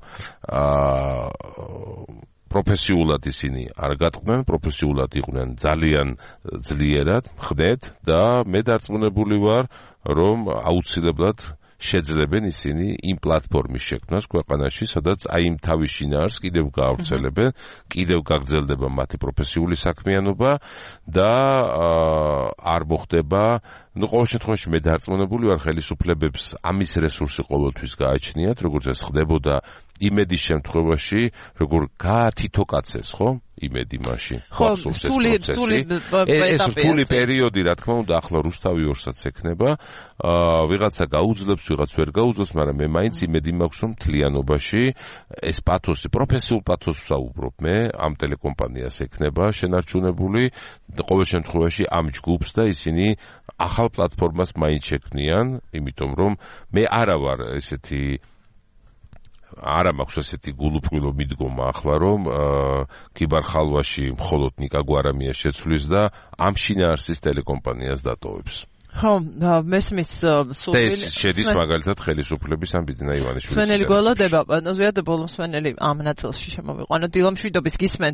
პროფესიულად ისინი არ გატყვნენ, პროფესიულად იყვნენ ძალიან ძლიერად, ხდეთ და მე დარწმუნებული ვარ, რომ აუცილებლად შეძლებენ ისინი იმ პლატფორმის შექმნას ქვეყანაში, სადაც აი იმ თავის შინაარსს კიდევ გაავრცელებენ, კიდევ გაგრძელდება მათი პროფესიული საქმიანობა და არ მოხდება ну, ყოველ შემთხვევაში მე დარწმუნებული ვარ ხელისუფლებებს ამის რესურსი ყოველთვის გააჩნიათ, როგორც ეს ხდებოდა იმედის შემთხვევაში, როგორ გაათითო კაცეს, ხო? იმედი მაშინ. ხო, რთული რთული ეს რთული პერიოდი, რა თქმა უნდა, ახლა რუსთავი ორსაც ექნება. აა ვიღაცა გაუძლებს, ვიღაც ვერ გაუძლებს, მაგრამ მე მაინც იმედი მაქვს, რომ მთლიანობაში ეს პათოსი, პროფესიულ პათოსს ვსაუბრობ მე, ამ ტელეკომპანიას ექნება შენარჩუნებული, ყოველ შემთხვევაში ამ ჯგუფს და ისინი ახალ პლატფორმას მაინც შექმნიან, იმიტომ რომ მე არა ვარ ესეთი არა მაქვს ესეთი გულუფრილო მიდგომა ახლა რომ კიბარხალვაში მხოლოდ ნიკა გვარამია შეცვლის და ამ შინაარსის ტელეკომპანიას დატოვებს. ხო, მესმის სულ ეს შედის მაგალითად ხელისუფლების ამ ბიძინა ივანიშვილის. სვენელი გველოდება, ზოგადად ბოლო სვენელი ამ ნაწილში შემოვიყვანო. დილა მშვიდობის გისმენთ.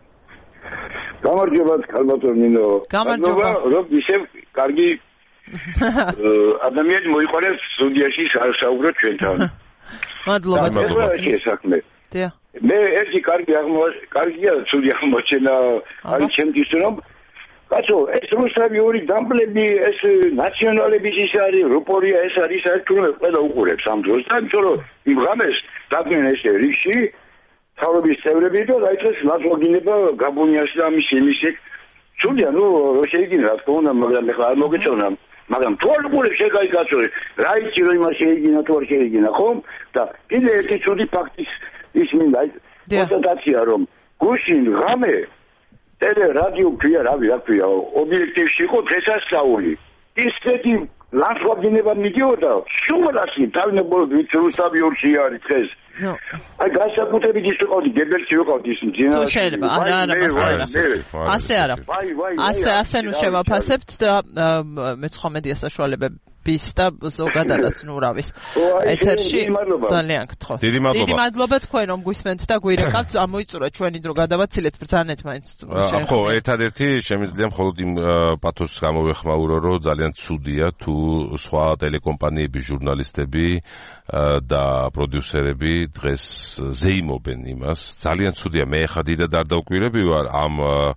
გამარჯობა, ქალბატონ ნინო. გამარჯობა. რომ ისევ კარგი ადამიანი მოიყვანეს სტუდიაში საუბრობ ჩვენთან. მადლობა თქვენ. დიახ. მე ერთი კარგი აღმოჩენა, კარგია ცუდი აღმოჩენა არის ჩემთვის რომ კაცო, ეს რუსები ორი დამპლები, ეს ნაციონალების ის არის, რუპორია ეს არის, ეს თუნდაც ყველა უყურებს ამ დროს და იმიტომ რომ იმ ღამეს დაგნენ ესე რიგში თავების წევრები და რაიცეს ლაზოგინება გაბონიაში და ამის იმისი ცუდია, ნუ შეიძლება რა თქმა უნდა, მაგრამ ახლა არ მოგეწონა მაგრამ თუ არ უყურებს შეგაიკაცო რა იცი რომ იმას შეიგინა თუ არ შეიგინა ხომ და კიდე ერთი ცუდი ფაქტის ის მინდა კონსტატაცია რომ გუშინ ღამე ტელე რადიო ქვია რავი რა ქვია ობიექტივში იყო დღესასწაული ისეთი ლანცვაბინება მიდიოდა შუმრასი თავნებოლოდ ვიც რუსთავიორში არის დღეს აი გასაკუთრებით ის ვიყავდი გებელში ვიყავდი ის მძინავი შეიძლება არა არა ასე არა ასე ასე ნუ შევაფასებთ და მეცხრამეტე საშუალებების და ზოგადადაც ნუ რავის ეთერში ძალიან გთხოვთ დიდი მადლობა დიდი მადლობა თქვენ რომ გვისმენთ და გვირეკავთ ამოიწურა ჩვენი დრო გადავაცილეთ ბრძანეთ მაინც ხო ერთადერთი შემიძლია მხოლოდ იმ პათოსს გამოვეხმაურო რომ ძალიან ცუდია თუ სხვა ტელეკომპანიების ჟურნალისტები და პროდიუსერები დღეს ზეიმობენ იმას ძალიან ცუდია მე ხა დიდად არ დავკვირები ვარ ამ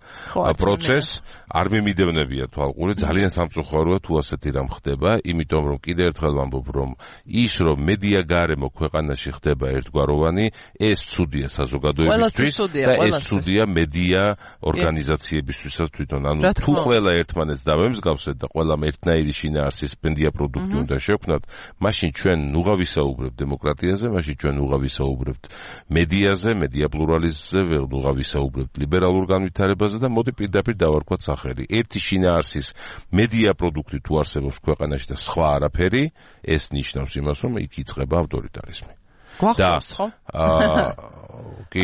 პროცესს არ მიმიდევნებია თვალყური ძალიან სამწუხაროა თუ ასეთი რამ ხდება იმიტომ რომ კიდე ერთხელ ვამბობ რომ ის რომ მედია გარემო ქვეყანაში ხდება ერთგვაროვანი ეს ცუდია საზოგადოებისთვის და ეს ცუდია მედია ორგანიზაციებისთვისაც თვითონ ანუ თუ ყველა ერთმანეთს დავემსგავსეთ და ყველამ ერთნაირი შინაარსის მედია პროდუქტი უნდა შევქმნათ მაშინ ჩვენ ნუღა ვისაუბრებთ დემოკრატიაზე მაშინ ჩვენ ნუღა ვისაუბრებთ მედიაზე მედია პლურალიზმზე ნუღა ვისაუბრებთ ლიბერალურ განვითარებაზე და მოდი პირდაპირ დავარქვათ სახელი ერთი შინაარსის მედია პროდუქტი თუ არსებობს ქვეყანაში და სხვა არაფერი ეს ნიშნავს იმას რომ იქ იწყება ავტორიტარიზმი გვახსოვს ხო? კი.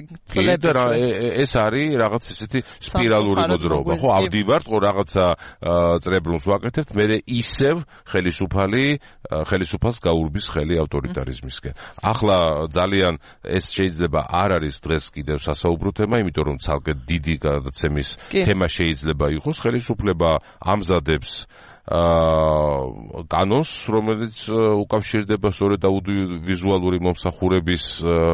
ეს არის რაღაც ესეთი სპირალური მოძრაობა, ხო? ავდივართ, ხო რაღაცა წრებრუნს ვაკეთებთ, მე ისევ ხელისუფალი ხელისუფალს გაურბის ხელი ავტორიტარიზმისკენ. ახლა ძალიან ეს შეიძლება არ არის დღეს კიდევ სასაუბრო თემა, იმიტომ რომ ცალკე დიდი გადაცემის თემა შეიძლება იყოს, ხელისუფლება ამზადებს აა კანონს, რომელიც უკავშირდება სწორედ აუდიოვიზუალური მომსახურების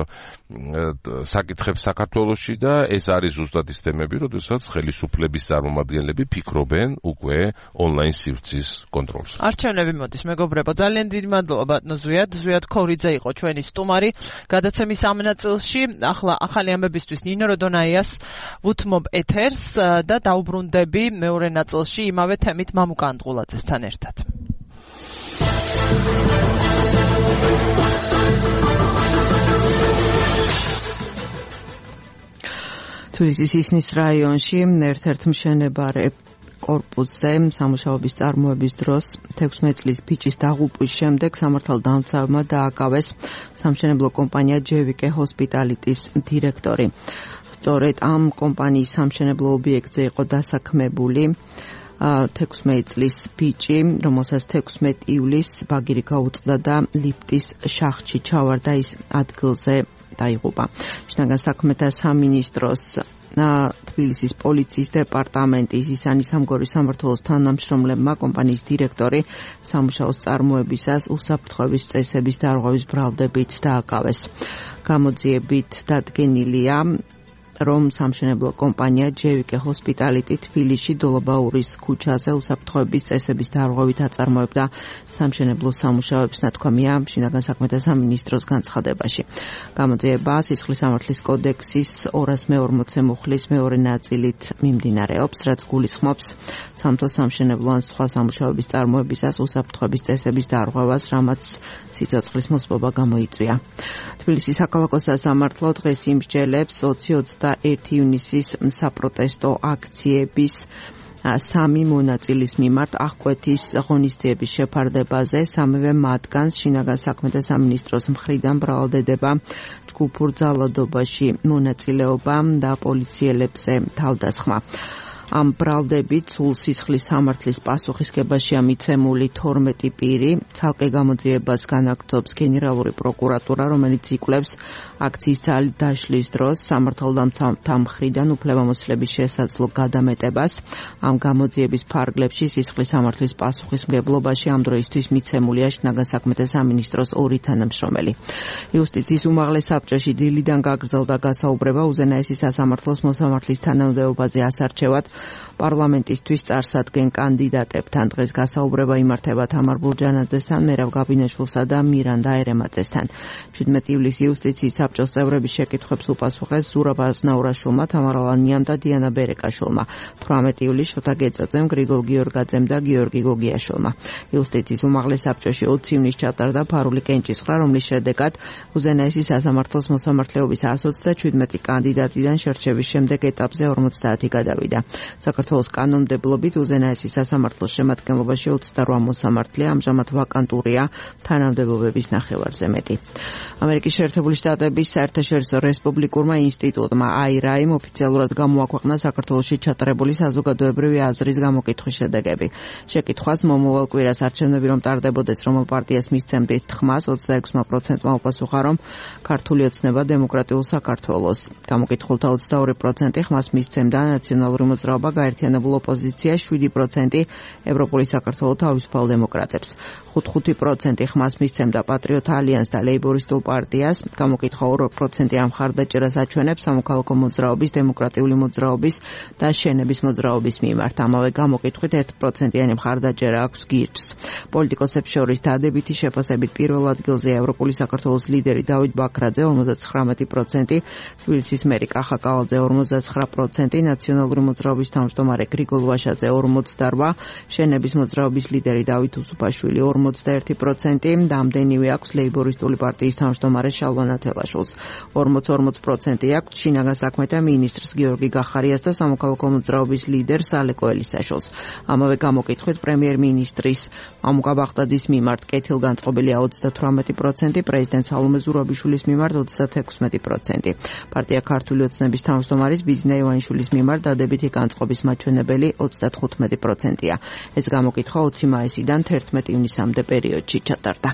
საკითხებს საქართველოში და ეს არის ზუსტად ის თემები, როდესაც ხელისუფლების წარმომადგენლები ფიქრობენ უკვე ონლაინ სივრცის კონტროლს. არჩევნები მოდის, მეგობრებო, ძალიან დიდი მადლობა ბატონო ზვიად, ზვიად ქორიძე იყო ჩვენი სტუმარი გადაცემის ამ ნაწილში. ახლა ახალი ამბებისთვის ნინო როდონაიას ვუთმობ ეთერს და დაუბრუნდები მეორე ნაწილში იმავე თემით მამუკა ანდღულაძესთან ერთად. თბილისის ისნის რაიონში ერთ-ერთ მშენებარე კორპუსზე სამუშაოების წარმოების დროს თექვსმეტ წლის ბიჭის დაღუპვის შემდეგ სამართალდამცავმა დააკავეს სამშენებლო კომპანია ჯევიკე ჰოსპიტალიტის დირექტორი. სწორედ ამ კომპანიის სამშენებლო ობიექტზე იყო დასაქმებული თექვსმეტ წლის ბიჭი, რომელსაც თექვსმეტ ივლისს ბაგირი გაუწყდა და ლიფტის შახტში ჩავარდა, ის ადგილზე დაიღუპა. შინაგან საქმეთა სამინისტროს თბილისის პოლიციის დეპარტამენტის ისანი სამგორის სამმართველოს თანამშრომლებმა კომპანიის დირექტორი სამუშაოს წარმოებისას უსაფრთხოების წესების დარღვევის ბრალდებით დააკავეს. გამოძიებით დადგენილია, რომ სამშენებლო კომპანია ჯევიკე ჰოსპიტალიტი თბილისში დოლობაურის ქუჩაზე უსაფრთხოების წესების დარღვევით აწარმოებდა სამშენებლო სამუშაოებს, ნათქვამია შინაგან საქმეთა სამინისტროს განცხადებაში. გამოძიება სისხლის სამართლის კოდექსის ორას მეორმოცე მუხლის მეორე ნაწილით მიმდინარეობს, რაც გულისხმობს სამთო სამშენებლო ან სხვა სამუშაოების წარმოებისას უსაფრთხოების წესების დარღვევას, რამაც სიცოცხლის მოსპობა გამოიწვია. თბილისის საქალაქო სასამართლო დღეს იმსჯელებს ოცი-ოცდაერთი ივნისის საპროტესტო აქციების სამი მონაწილის მიმართ აღკვეთის ღონისძიების შეფარდებაზე. სამივე მათგანს შინაგან საქმეთა სამინისტროს მხრიდან ბრალდებდება ჯგუფურ ძალადობაში მონაწილეობა და პოლიციელებზე თავდასხმა. ამ ბრალდებით სულ სისხლის სამართლის პასუხისგებაშია მიცემული თორმეტი პირი. ცალკე გამოძიებას განაგრძობს გენერალური პროკურატურა, რომელიც იკვლევს აქციის ძალით დაშლის დროს სამართალდამცავთა მხრიდან უფლებამოსილების შესაძლო გადამეტებას. ამ გამოძიების ფარგლებში სისხლის სამართლის პასუხისმგებლობაში ამ დროისთვის მიცემულია შინაგან საქმეთა სამინისტროს ორი თანამშრომელი. იუსტიციის უმაღლეს საბჭოში დილიდან გაგრძელდა გასაუბრება უზენაესი სასამართლოს მოსამართლის თანამდებობაზე ასარჩევად პარლამენტისთვის წარსადგენ კანდიდატებთან. დღეს გასაუბრება იმართება თამარ ბურჯანაძესთან, მერაბ გაბინაშვილსა და მირანდა ერემაძესთან. შვიდმეტი ივლისის იუსტიციის საბჭოს წევრების შეკითხვებს უპასუხეს ზურაბ აზნაურაშვილმა, თამარ ალანიამ და დიანა ბერეკაშვილმა. თვრამეტი ივლისს შოთა გეწაძემ, გრიგოლ გიორგაძემ და გიორგი გოგიაშვილმა. იუსტიციის უმაღლეს საბჭოში ოცი ივნისს ჩატარდა ფარული კენჭისყრა, რომლის შედეგად უზენაესი სასამართლოს მოსამართლეობის ოცდაშვიდმეტი კანდიდატიდან შერჩევის შემდეგ ეტაპზე ორმოცდაათი გადავიდა. საქართველოს კანონმდებლობით უზენაესი სასამართლოს შემადგენლობაში ოცდარვა მოსამართლე, ამჟამად ვაკანტურია თანამდებობების ნახევარზე მეტი. ამერიკის შეერთებული შტატების საერთაშორისო რესპუბლიკურმა ინსტიტუტმა აი რაიმ ოფიციალურად გამოაქვეყნა საქართველოში ჩატარებული საზოგადოებრივი აზრის გამოკითხვის შედეგები. შეკითხვას მომავალ კვირას არჩევნები რომ ტარდებოდეს, რომელ პარტიას მისცემდით თქმას, ოცდაექვსი პროცენტმა უპასუხა, რომ ქართული ოცნება დემოკრატიულ საქართველოს. გამოკითხულთა ოცდაორი პროცენტი ხმას მისცემდა ნაციონალური მოძრაობა გაერთიანებულ ოპოზიციას, შვიდი პროცენტი ევროპული საქართველოს თავისუფალ დემოკრატებს. ხუთი პროცენტი ხმას მისცემდა პატრიოტ ალიანსს და ლეიბორისტულ პარტიას. გამოკითხვა ორი პროცენტი ამ მხარდაჭერას აჩვენებს სამოქალაქო მოძრაობის, დემოკრატიული მოძრაობის და შენების მოძრაობის მიმართ. ამავე გამოკითხვით ერთი პროცენტიანი მხარდაჭერა აქვს გირჩს. პოლიტიკოსებს შორის დადებითი შეფასებით პირველ ადგილზეა ევროპული საქართველოს ლიდერი დავით ბაქრაძე ორმოცდათხრამეტი პროცენტი, თბილისის მერი კახა კავალძე ორმოცდაცხრა პროცენტი, ნაციონალური მოძრაობის თავმჯდომარე გრიგოლ ვაშაძე ორმოცდარვა, შენების მოძრაობის ლიდერი დავით უსუფაშვილი ორმოცდაერთი პროცენტი, დამდენივე აქვს ლეიბორისტული პარტიის თავმჯდომარე შალვა ნათელაშვილს. ორმოცდაორ პროცენტი აქვს შინაგან საქმეთა მინისტრს გიორგი გახარიას და სამოქალაქო მოძრაობის ლიდერს ალეკო ელისაშვილს. ამავე გამოკითხვით პრემიერ-მინისტრის მამუკა ბაღდადის მიმართ კეთილგანწყობილია ოცდათვრამეტი პროცენტი, პრეზიდენტ სალომე ზურაბიშვილის მიმართ ოცდათექვსმეტი პროცენტი. პარტია ქართული ოცნების თავმჯდომარის ბიძინა ივანიშვილის მიმართ დადებითი განწყობის მაჩვენებელი ოცდათხუთმეტი პროცენტია. ეს გამოკითხვა ოცი მაისიდან თერთმეტი ივნისამდე პერიოდში ჩატარდა.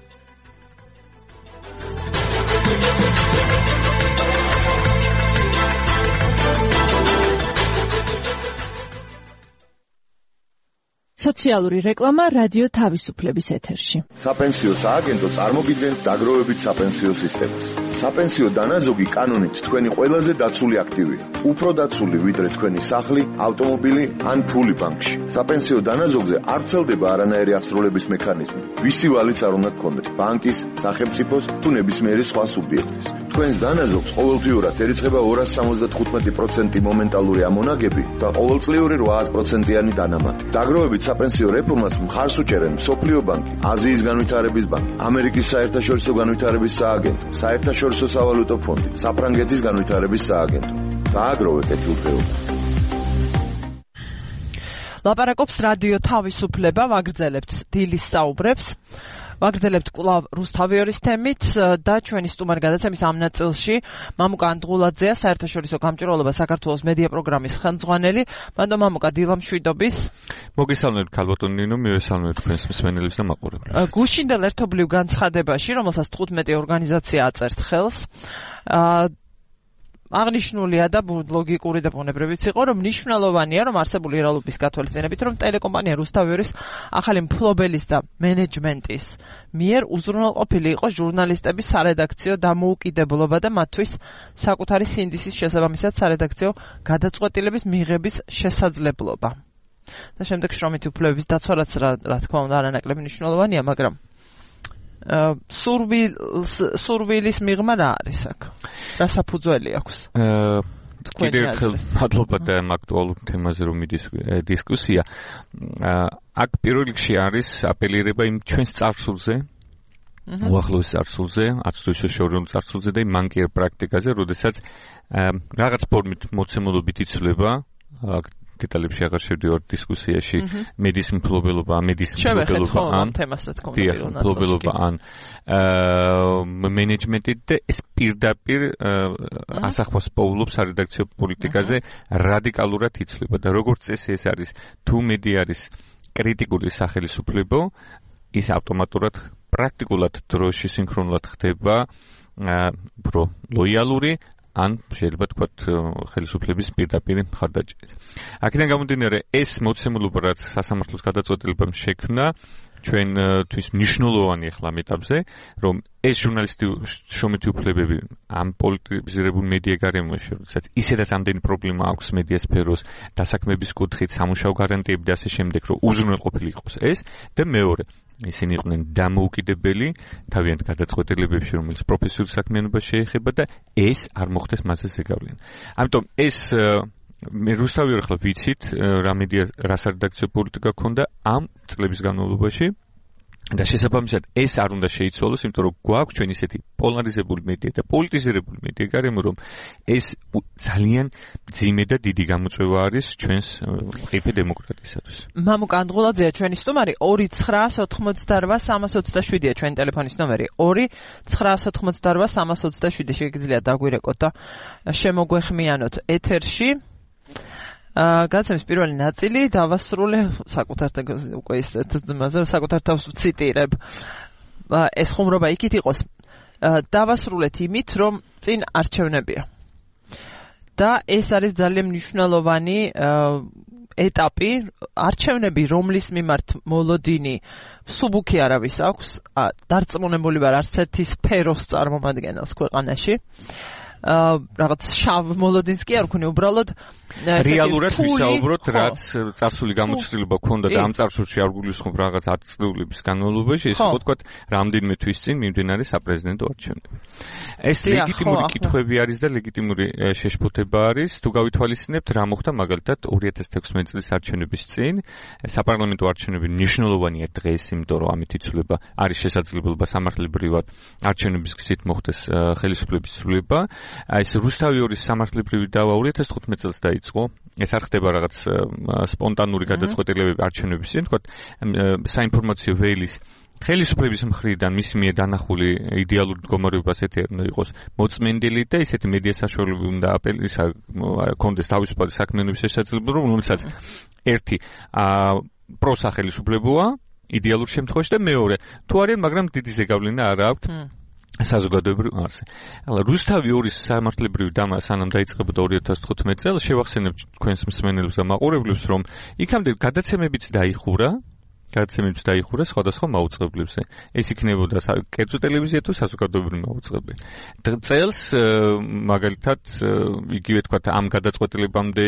სოციალური რეკლამა რადიო თავისუფლების ეთერში. საპენსიო სააგენტო წარმოგიდგენთ დაგროვებით საპენსიო სისტემას. საპენსიო დანაზოგი კანონით თქვენი ყველაზე დაცული აქტივია. უფრო დაცული ვიდრე თქვენი სახლი, ავტომობილი ან ფული ბანკში. საპენსიო დანაზოგზე არ ვრცელდება არანაირი აღსრულების მექანიზმი. ვისი ვალიც არ უნდა გქონდეთ, ბანკის, სახელმწიფოს თუ ნებისმიერი სხვა სუბიექტის. თქვენს დანაზოგს ყოველთვიურად ერიცხება ორას სამოცდათხუთმეტი პროცენტი მომენტალური ამონაგები და ყოველწლიური რვა პროცენტიანი დანამატი. დაგროვებით საპენსიო რეფორმას მხარს უჭერენ მსოფლიო ბანკი, აზიის განვითარების ბანკი, ამერიკის საერთაშორისო განვითარების სააგენტო, საერთაშორისო სავალუტო ფონდი, საფრანგეთის განვითარების სააგენტო. დააგროვეთ კეთილდღეობა. ლაპარაკობს რადიო თავისუფლება, ვაგრძელებთ დილის საუბრებს. ვაგრძელებთ კვლავ რუსთავიორის თემით და ჩვენი სტუმარი გადაცემის ამ ნაწილში მამუკა ანდღულაძეა, საერთაშორისო გამჭვირვალობა საქართველოს მედია პროგრამის ხელმძღვანელი. მანდო მამუკა, დილამშვიდობის. მოგესალმებით ქალბატონი ნინო, მივესალმებით თქვენს მსმენელებს და მაყურებლებს. გუშინდელ ერთობლივ განცხადებაში, რომელსაც თხუთმეტი ორგანიზაცია აწერთ ხელს, აღნიშნულია და ლოგიკური და ბუნებრივიც იყო, რომ მნიშვნელოვანია, რომ არსებული რეალობის გათვალისწინებით, რომ ტელეკომპანია რუსთავიორის ახალი მფლობელის და მენეჯმენტის მიერ უზრუნველყოფილი იყო ჟურნალისტების სარედაქციო დამოუკიდებლობა და მათთვის საკუთარი სინდისის შესაბამისად სარედაქციო გადაწყვეტილების მიღების შესაძლებლობა. და შემდეგ შრომითი უფლებების დაცვა, რაც რა თქმა უნდა არანაკლები მნიშვნელოვანია, მაგრამ სურვილის მიღმა რა არის აქ? რა საფუძველი აქვს? კიდევ ერთხელ მადლობა და აქტუალურ თემაზე რომ მიდის დისკუსია. აქ პირველ რიგში არის აპელირება იმ ჩვენს წარსულზე, უახლოეს წარსულზე, არც თუ შეშორილ წარსულზე და იმ მანკიერ პრაქტიკაზე, როდესაც რაღაც ფორმით მოცემულობით იცვლება დეტალებში აღარ შევდივარ დისკუსიაში მედიის მფლობელობა, მედიის მფლობელობა ან მფლობელობა ან მენეჯმენტი და ეს პირდაპირ ასახავს პოულობს სარედაქციო პოლიტიკაზე რადიკალურად იცვლება და როგორც წესი ეს არის თუ მედია არის კრიტიკული სახელისუფლებო ის ავტომატურად პრაქტიკულად დროში სინქრონულად ხდება უფრო ლოიალური ან შეიძლება თქვათ ხელისუფლების პირდაპირ მხარდაჭერით. აქედან გამომდინარე ეს მოცემულობა რაც სასამართლოს გადაწყვეტილებამ შექმნა ჩვენთვის მნიშვნელოვანი ახლა ამ ეტაპზე, რომ ეს ჟურნალისტი შრომითი უფლებები ამ პოლიტიზირებულ მედია გარემოში, როდესაც ისედაც ამდენი პრობლემა აქვს მედია სფეროს დასაქმების კუთხით, სამუშაო გარანტიები და ასე შემდეგ, რომ უზრუნველყოფილი იყოს ეს და მეორე ისინი იყვნენ დამოუკიდებელი თავიანთ გადაწყვეტილებებში, რომელიც პროფესიულ საქმიანობას შეეხება და ეს არ მოხდეს მასზე ზეგავლენა. ამიტომ ეს მე რუსთავიორი ახლა ვიცით რა მედია რა სარედაქციო პოლიტიკა ქონდა ამ წლების განმავლობაში და შესაბამისად ეს არ უნდა შეიცვალოს, იმიტომ რომ გვაქვს ჩვენ ისეთი პოლარიზებული მედია და პოლიტიზირებული მედია გარემო, რომ ეს ძალიან ძიმე და დიდი გამოწვევა არის ჩვენს ყიფე დემოკრატიისათვის. მამუკა ანდღულაძეა ჩვენი სტუმარი. ორი ცხრაას ოთხმოცდარვა სამას ოცდაშვიდია ჩვენი ტელეფონის ნომერი. ორი ცხრაას ოთხმოცდარვა სამას ოცდაშვიდი შეგიძლიათ დაგვირეკოთ და შემოგვეხმიანოთ ეთერში. გაცემის პირველი ნაწილი დავასრულე საკუთარ უკვე ის საკუთარ თავს ვციტირებ. ეს ხუმრობა იქით იყოს. დავასრულეთ იმით, რომ წინ არჩევნებია. და ეს არის ძალიან მნიშვნელოვანი ეტაპი, არჩევნები, რომლის მიმართ მოლოდინი სუბუქი არავის აქვს, დარწმუნებული ვარ არც ერთი სფეროს წარმომადგენელს ქვეყანაში. რაღაც შავ მოლოდინს კი არ ვქონი, უბრალოდ რეალურად ვისაუბროთ, რაც წარსული გამოცდილება ქონდა და ამ წარსულში არ გულისხმობ რაღაც ათწლეულების განმავლობაში, ეს იყო თქვა რამდენიმე თვის წინ მიმდინარე საპრეზიდენტო არჩევნები. ეს ლეგიტიმური კითხვები არის და ლეგიტიმური შეშფოთება არის, თუ გავითვალისწინებთ რა მოხდა მაგალითად ორი ათას თექვსმეტი წლის არჩევნების წინ, საპარლამენტო არჩევნები მნიშვნელოვანია დღეს, იმიტომ რომ ამით იცვლება არის შესაძლებლობა სამართლებრივად არჩევნების გზით მოხდეს ხელისუფლების ცვლილება. ეს რუსთავიორის სამართლებრივი დავა ორი ათას თხუთმეტი წელს დაიწყო. ეს არ ხდება რაღაც სპონტანური გადაწყვეტილებები არჩევნების წინ, თქვა საინფორმაციო ვეილის ხელისუფლების მხრიდან მისი მიერ დანახული იდეალური მდგომარეობას ეთი უნდა იყოს მოწმენდილი და ისეთი მედია საშუალებები უნდა აპელისა კონდეს თავისუფალი საქმიანობის შესაძლებლობა, რომელსაც ერთი პროსახელისუფლებოა იდეალურ შემთხვევაში და მეორე თუ არიან, მაგრამ დიდი ზეგავლენა არ აქვთ საზოგადოებრივ არსზე. ახლა რუსთავი ორის სამართლებრივი დამა სანამ დაიწყებოდა ორი ათას თხუთმეტი წელს, შევახსენებ თქვენს მსმენელებს და მაყურებლებს, რომ იქამდე გადაცემებიც დაიხურა, გადაცემებიც დაიხურა სხვადასხვა მაუწყებლებზე. ეს იქნებოდა კერძო ტელევიზია თუ საზოგადოებრივი მაუწყებლები. წელს მაგალითად იგივე თქვა ამ გადაწყვეტილებამდე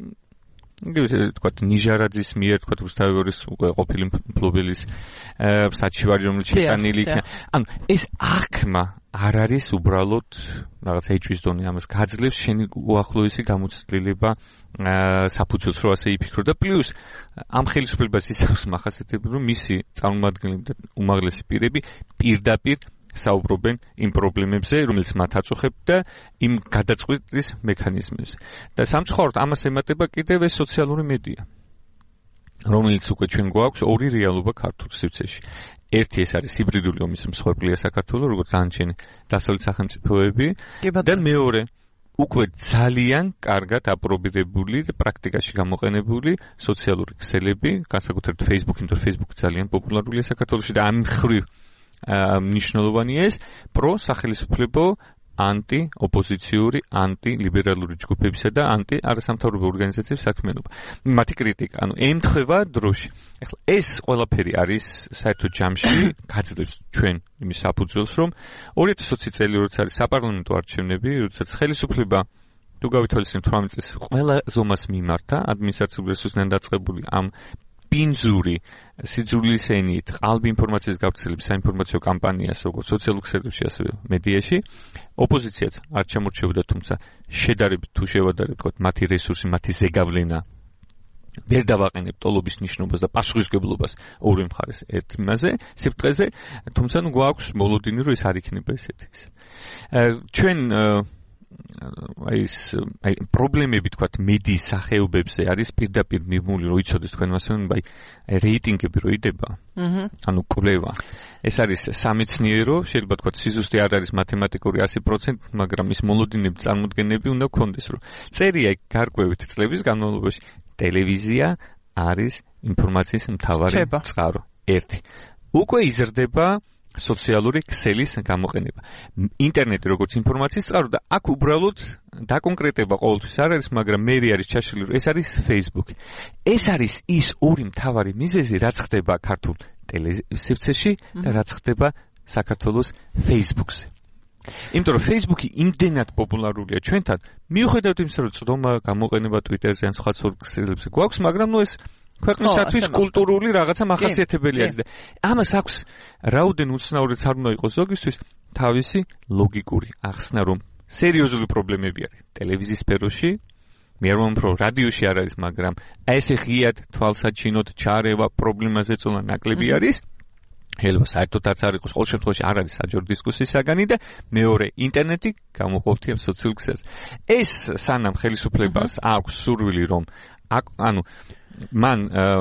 იგივე თქვა ნიჟარაძის მიერ თქვა რუსთავიორის უკვე ყოფილი მფლობელის საჩივარი რომელიც შეტანილი იქნა. ანუ ეს აღქმა არ არის უბრალოდ რაღაც ეჭვის დონე, ამას გაძლევს შენი უახლოესი გამოცდილება საფუძველს რო ასე იფიქრო და პლუს ამ ხელისუფლებას ის აქვს მახასიათებელი, რომ მისი წარმომადგენლები და უმაღლესი პირები პირდაპირ საუბრობენ იმ პრობლემებზე, რომელიც მათ აწუხებთ და იმ გადაწყვეტის მექანიზმებზე. და სამწუხაროდ ამას ემატება კიდევ ეს სოციალური მედია, რომელიც უკვე ჩვენ გვაქვს ორი რეალობა ქართულ სივრცეში. ერთი ეს არის ჰიბრიდული ომის მსხვერპლია საქართველო, როგორც ანჩენი დასავლეთ სახელმწიფოები და მეორე უკვე ძალიან კარგად აპრობირებული და პრაქტიკაში გამოყენებული სოციალური ქსელები, განსაკუთრებით Facebook, იმიტომ რომ Facebook ძალიან პოპულარულია საქართველოში და ამ ხრივ მნიშვნელოვანია ეს პრო-სახელისუფლებო ანტი-ოპოზიციური, ანტი-ლიბერალური ჯგუფებისა და ანტი-არასამთავრობო ორგანიზაციების საქმიანობა. მათი კრიტიკა, ანუ ემთხვევა დროში. ეხლა ეს ყველაფერი არის საერთოდ ჯამში გაძლევს ჩვენ იმის საფუძველს, რომ ორი ათას ოცი წელი როცა არის საპარლამენტო არჩევნები, როდესაც ხელისუფლება თუ გავითვალისწინებთ თვრამეტ წელს ყველა ზომას მიმართა ადმინისტრაციული რესურსიდან დაწყებული ამ პინძური სიძულის ენით ყალბი ინფორმაციის გავრცელების საინფორმაციო კამპანიას როგორც სოციალურ ქსელებში ასევე მედიაში ოპოზიციაც არ ჩამორჩებოდა, თუმცა შედარებით თუ შევადარებთ თქვათ მათი რესურსი, მათი ზეგავლენა ვერ დავაყენებ ტოლობის ნიშნობას და პასუხისმგებლობას ორივე მხარეს ერთ იმაზე სიბრტყეზე, თუმცა ნუ გვაქვს მოლოდინი რომ ეს არ იქნება ესეთი. ჩვენ აი ეს აი პრობლემები თქვათ მედიის სახეობებზე არის პირდაპირ მიმული, რომ იცოდეს თქვენ მასეულ აი რეიტინგები რო იდება. აჰა. ანუ კვლევა. ეს არის სამეცნიერო, შეიძლება თქვათ სიზუსტე არ არის მათემატიკური ასი პროცენტი, მაგრამ ის მოლოდინები წარმოდგენები უნდა გქონდეს, რომ წერია გარკვევით წლების განმავლობაში ტელევიზია არის ინფორმაციის მთავარი წყარო. ერთი. უკვე იზრდება სოციალური ქსელის გამოყენება. ინტერნეტი როგორც ინფორმაციის წყარო და აქ უბრალოდ დაკონკრეტება ყოველთვის არ არის, მაგრამ მე არის ჩაშლილი, რომ ეს არის Facebook. ეს არის ის ორი მთავარი მიზეზი, რაც ხდება ქართულ ტელესივრცეში და რაც ხდება საქართველოს Facebook-ზე. იმიტომ რომ Facebook-ი იმდენად პოპულარულია ჩვენთან, მიუხედავად იმისა, რომ წდომა გამოყენება Twitter-ზე ან სხვა სოციალურ გვაქვს, მაგრამ ნუ ეს ქვეყნისათვის კულტურული რაღაცა მახასიათებელი არის და ამას აქვს რაოდენ უცნაურიც არ უნდა იყოს ზოგისთვის თავისი ლოგიკური ახსნა, რომ სერიოზული პრობლემები არის ტელევიზიის სფეროში. მე არ ვამბობ, რომ რადიოში არ არის, მაგრამ ესე ღიად თვალსაჩინოდ ჩარევა პრობლემაზე წონა ნაკლები არის. შეიძლება საერთოდ არც არ იყოს, ყოველ შემთხვევაში არ არის საჯარო დისკუსიის საგანი და მეორე ინტერნეტი გამოყოფთი ამ სოციალურ ქსელს. ეს სანამ ხელისუფლებას აქვს სურვილი, რომ ანუ მან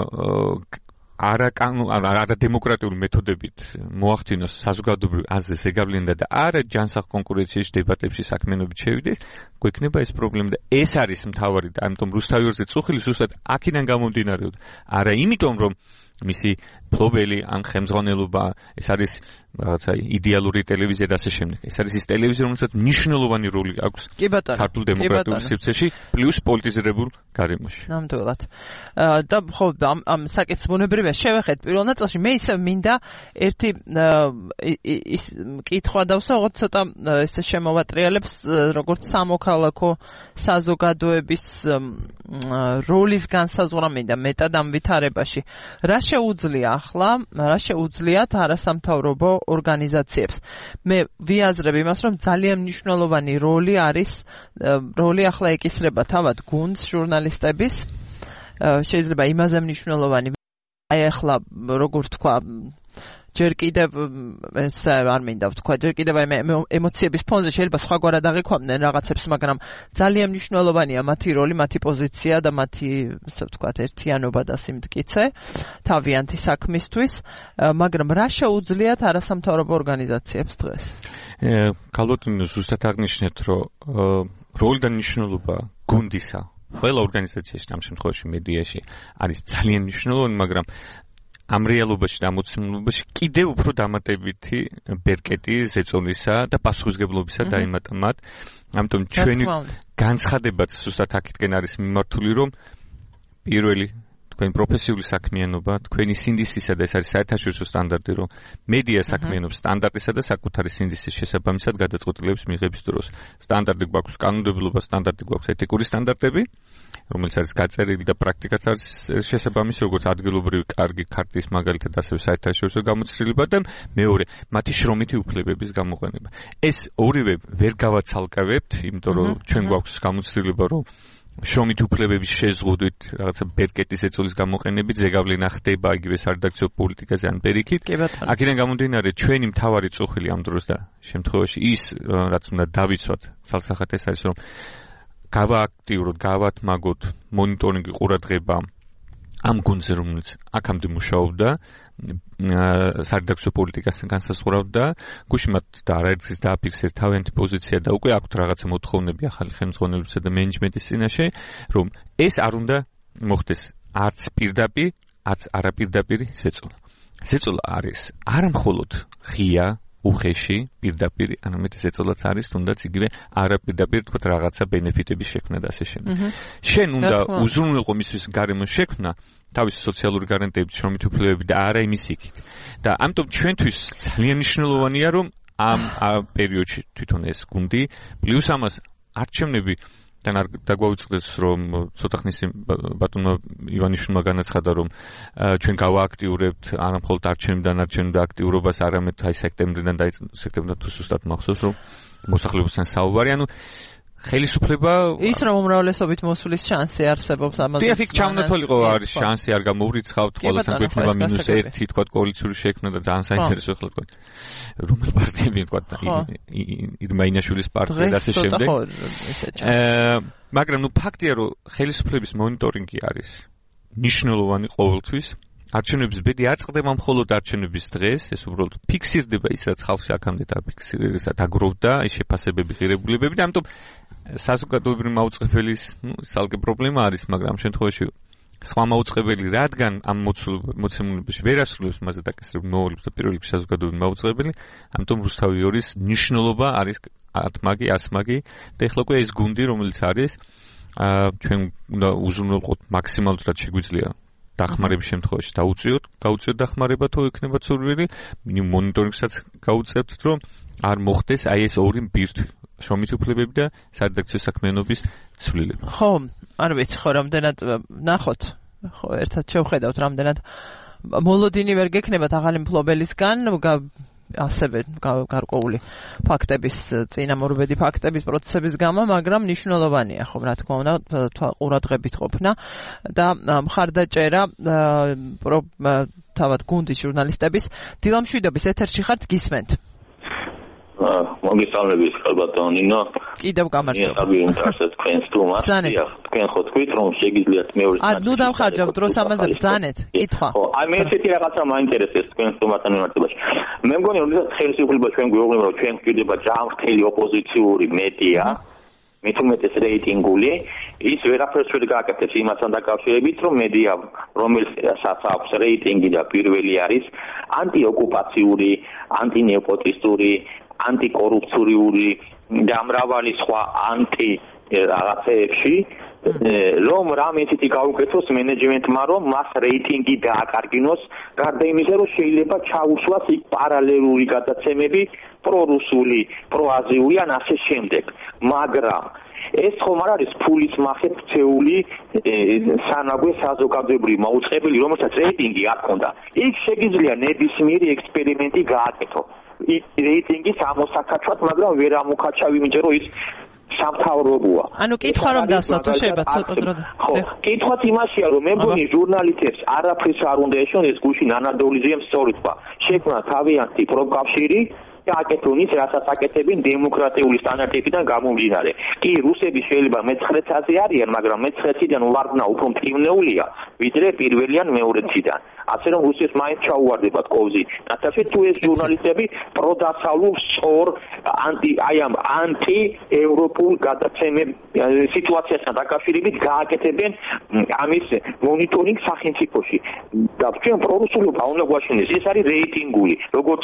არა არა დემოკრატიული მეთოდებით მოახდინოს საზოგადოებრივ აზრზე ზეგავლენა და არა ჯანსაღ კონკურენციაში დებატებში საქმიანობით შევიდეს, გვექნება ეს პრობლემა და ეს არის მთავარი და ამიტომ რუსთავიორზე წუხილი ზუსტად აქედან გამომდინარეობს. არა იმიტომ, რომ მისი ფლობელი ან ხელმძღვანელობა ეს არის რაღაცა იდეალური ტელევიზია და ასე შემდეგ. ეს არის ის ტელევიზია, რომელსაც მნიშვნელოვანი როლი აქვს ქართულ დემოკრატიულ სივრცეში, პლუს პოლიტიზირებულ გარემოში. ნამდვილად. და ხო ამ ამ საკითხს ბუნებრივია შევეხეთ პირველ ნაწილში. მე ისევ მინდა ერთი ის კითხვა დავსვათ, ცოტა ესე შემოვატრიალებს როგორც სამოქალაქო საზოგადოების როლის განსაზღვრა მინდა მეტად ამ ვითარებაში. რა შეუძლია ახლა, რა შეუძლიათ არასამთავრობო ორგანიზაციებს. მე ვიაზრებ იმას, რომ ძალიან მნიშვნელოვანი როლი არის, როლი ახლა ეკისრება თავად გუნდს ჟურნალისტების. შეიძლება იმაზე მნიშვნელოვანი. აი ახლა როგორ თქვა, ჯერ კიდევ ეს არ მინდა ვთქვა, ჯერ კიდევ აი ემოციების ფონზე შეიძლება სხვაგვარად აღიქვამდნენ რაღაცებს, მაგრამ ძალიან მნიშვნელოვანია მათი როლი, მათი პოზიცია და მათი, ასე ვთქვათ, ერთიანობა და სიმტკიცე თავიანთი საქმისთვის, მაგრამ რა შეუძლიათ არასამთავრობო ორგანიზაციებს დღეს? ქალბატონო, ზუსტად აღნიშნეთ, რომ როლი და მნიშვნელობა გუნდისა ყველა ორგანიზაციაში, ამ შემთხვევაში მედიაში არის ძალიან მნიშვნელოვანი, მაგრამ ამ რეალობაში და ამოცნობაში კიდევ უფრო დამატებითი ბერკეტი ზეწოლისა და პასუხისმგებლობისა დაემატა მათ. ამიტომ ჩვენი განცხადებაც ზუსტად აქეთკენ არის მიმართული, რომ პირველი თქვენი პროფესიული საქმიანობა, თქვენი სინდისისა და ეს არის საერთაშორისო სტანდარტი, რომ მედია საქმიანობს სტანდარტისა და საკუთარი სინდისის შესაბამისად გადაწყვეტილების მიღების დროს. სტანდარტი გვაქვს კანონმდებლობა, სტანდარტი გვაქვს ეთიკური სტანდარტები, რომელიც არის გაწერილი და პრაქტიკაც არის შესაბამისი, როგორც ადგილობრივი კარგი ქარტის მაგალითად ასევე საერთაშორისო გამოცდილება და მეორე, მათი შრომითი უფლებების გამოყენება. ეს ორივე ვერ გავაცალკევებთ, იმიტომ რომ ჩვენ გვაქვს გამოცდილება, რომ შრომით უფლებების შეზღუდვით რაღაცა ბერკეტის ეწოლის გამოყენებით ზეგავლენა ხდება იგივე სარედაქციო პოლიტიკაზე ან პერიქით. აქედან გამომდინარე ჩვენი მთავარი წუხილი ამ დროს და შემთხვევაში ის რაც უნდა დავიცვათ ცალსახად ეს არის, რომ გავააქტიუროთ, გავათმაგოთ მონიტორინგი ყურადღება ამ გუნდზე, რომელიც აქამდე მუშაობდა სარედაქციო პოლიტიკასთან განსაზღვრავდა, გუშინ მათ და არაერთგზის დააფიქსირეთ თავიანთი პოზიცია და უკვე აქვთ რაღაცა მოთხოვნები ახალი ხელმძღვანელობისა და მენეჯმენტის წინაშე, რომ ეს არ უნდა მოხდეს არც პირდაპირ, არც არაპირდაპირი ზეწოლა. ზეწოლა არის არა მხოლოდ ღია უხეში პირდაპირ, ანუ მეტის ეწოლაც არის, თუნდაც იგივე არაპირდაპირ თქო რაღაცა ბენეფიტების შექმნა და ასე შემდეგ. შენ უნდა უზრუნველყო მისთვის გარემო შექმნა თავისი სოციალური გარანტიებით, შრომით უფლებები და არა იმის იქით. და ამიტომ ჩვენთვის ძალიან მნიშვნელოვანია, რომ ამ პერიოდში თვითონ ეს გუნდი პლუს ამას არჩევნები და დაგვაუწყდეს რომ ცოტა ხნის ბატონმა ივანიშვილმა განაცხადა რომ ჩვენ გავააქტიურებთ არა მხოლოდ არჩევნებიდან არჩევნებდა აქტიურობას არამედ აი სექტემბრიდან და სექტემბრიდან თუ ზუსტად მახსოვს რომ მოსახლეობასთან საუბარი ანუ ხელისუფლება ის რომ უმრავლესობით მოსulis შანსი არსებობს ამაზე. დიახ, იქ ჩამონათვალიყო არის შანსი არ გამოვრიცხავთ, ყოველთვის გვექნება მინუს ერთი თქვა კოალიციური შექმნა და ძალიან საინტერესო ხლა თქვა. რომელ პარტიები თქვა ირმაინაშვილის პარტია და ასე შემდეგ. აა მაგრამ ნუ ფაქტია რომ ხელისუფლების მონიტორინგი არის მნიშვნელოვანი ყოველთვის. არჩევნების ბედი არ წყდება მხოლოდ არჩევნების დღეს, ეს უბრალოდ ფიქსირდება ის რაც ხალხში აქამდე დაფიქსირდა, დაგროვდა ეს შეფასებები, ღირებულებები და ამიტომ საზოგადოებრივი მაუწყებელის, ნუ სალკე პრობლემა არის, მაგრამ ამ შემთხვევაში სხვა მაუწყებელი რადგან ამ მოცემულობაში ვერ ასრულებს მასზე დაკისრებულ მოვალეობას და პირველ რიგში საზოგადოებრივი მაუწყებელი, ამიტომ რუსთავი ორის მნიშვნელობა არის ათმაგი, ასმაგი და ეხლა უკვე ეს გუნდი რომელიც არის, ჩვენ უნდა უზრუნველყოთ მაქსიმალურად რაც შეგვიძლია დახმარების შემთხვევაში დაუწიოთ, გაუწიოთ დახმარება თუ იქნება ცურვილი, მონიტორინგსაც გაუწევთ, რომ არ მოხდეს აი ეს ორი ბირთვი, შრომით უფლებები და სადედაქციო საქმიანობის ცვლილება. ხო, არ ვიცი ხო რამდენად ნახოთ, ხო ერთად შევხედავთ რამდენად მოლოდინი ვერ გექნებათ ახალი მფლობელისგან, ასევე გარკვეული ფაქტების წინამორბედი ფაქტების პროცესების გამო, მაგრამ მნიშვნელოვანია ხო რა თქმა უნდა ყურადღებით ყოფნა და მხარდაჭერა თავად გუნდის ჟურნალისტების დილამშვიდობის ეთერში ხართ გისმენთ. მოგესალმებით ხალბატონინო. კიდევ გამარჯობა. ასე თქვენ სტუმარს. თქვენ ხო თქვით რომ შეგიძლიათ მეორე ა ნუ დავხარჯავ დროს ამაზე ბრძანეთ. კითხვა. ხო, აი მე ესეთი რაღაცა მაინტერესებს თქვენ სტუმართან მიმართებაში. მე მგონი რომ ხელისუფლება ჩვენ გვეუბნება რომ ჩვენ გვჭირდება ჯანმრთელი ოპოზიციური მედია. მით უმეტეს რეიტინგული, ის ვერაფერს ვერ გააკეთებს იმასთან დაკავშირებით, რომ მედია, რომელსაც აქვს რეიტინგი და პირველი არის ანტიოკუპაციური, ანტინეოპოტისტური, ანტიკორუფციული და მრავალი სხვა ანტი რაღაცეებში, რომ რამე ისეთი გაუკეთოს მენეჯმენტმა, რომ მას რეიტინგი დააკარგინოს, გარდა იმისა, რომ შეიძლება ჩაუსვას იქ პარალელური გადაცემები პრორუსული, პროაზიული ან ასე შემდეგ. მაგრამ ეს ხომ არ არის ფულის მახეთ ქცეული სანაგვე საზოგადოებრივი მაუწყებელი, რომელსაც რეიტინგი არ ქონდა. იქ შეგიძლია ნებისმიერი ექსპერიმენტი გააკეთო. იქ რეიტინგის ამოსაკაჩვად, მაგრამ ვერ ამოქაჩა, იმიტომ რომ ის სამთავრობოა. ანუ კითხვა რომ დასვათ, თუ შეიძლება ცოტა დრო. ხო, კითხვაც იმაშია, რომ მე მგონი ჟურნალისტებს არაფრის არ უნდა ეშონ ეს გუშინ ანადოლიძემ სწორით თქვა. შექმნა თავიანთი პროფკავშირი და აკეთონ ის, რასაც აკეთებენ დემოკრატიული სტანდარტებიდან გამომდინარე. კი, რუსები შეიძლება მეცხრე წაზე არიან, მაგრამ მეცხრე წიდან ვარდნა უფრო მტკივნეულია, ვიდრე პირველი ან მეორე წიდან. ასე რომ რუსებს მაინც ჩაუვარდებათ კოვზი. ნაცვლად თუ ეს ჟურნალისტები პროდასალურ სწორ ანტი აი ამ ანტი ევროპულ გადაცემებ სიტუაციასთან დაკავშირებით გააკეთებენ ამის მონიტორინგ სახელმწიფოში. და ჩვენ პრორუსულობა უნდა გვაშენდეს. ეს არის რეიტინგული, როგორც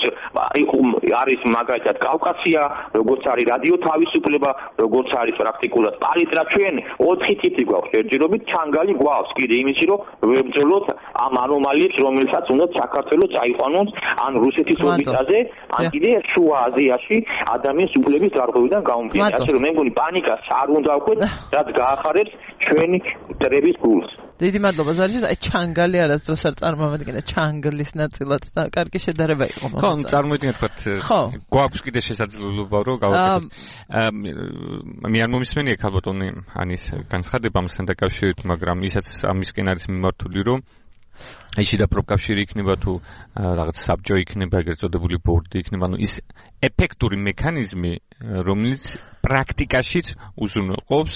არის მაგალითად კავკასია, როგორც არის რადიო თავისუფლება, როგორც არის პრაქტიკულად პარიტრა, ჩვენ ოთხი წითი გვაქვს ერთჯერობით, ჩანგალი გვაქვს კიდე იმისი, რომ ვებრძოლოთ ამ ანომალიებს, რომელსაც უნდა საქართველოს წაიყვანოს ან რუსეთის ორბიტაზე, ან კიდე შუა აზიაში ადამიანის უფლების დარღვევიდან გამომდინარე. ასე რომ მე მგონი პანიკას არ უნდა ვქოთ, რაც გაახარებს ჩვენი მტრების გულს. დიდი მადლობა ზარჯის, აი ჩანგალი არასდროს არ წარმოვადგინა ჩანგლის ნაწილად და კარგი შედარება იყო. ხო, წარმოვიდგინეთ თქვა გვაქვს კიდე შესაძლებლობა რომ გავაკეთოთ. მე არ მომისმენია ქალბატონი ანის განცხადება ამასთან დაკავშირებით, მაგრამ ისაც ამისკენ არის მიმართული რომ აი შიდა პროფკავშირი იქნება თუ რაღაც საბჭო იქნება, ეგრეთ წოდებული ბორდი იქნება, ანუ ის ეფექტური მექანიზმი, რომელიც პრაქტიკაშიც უზრუნველყოფს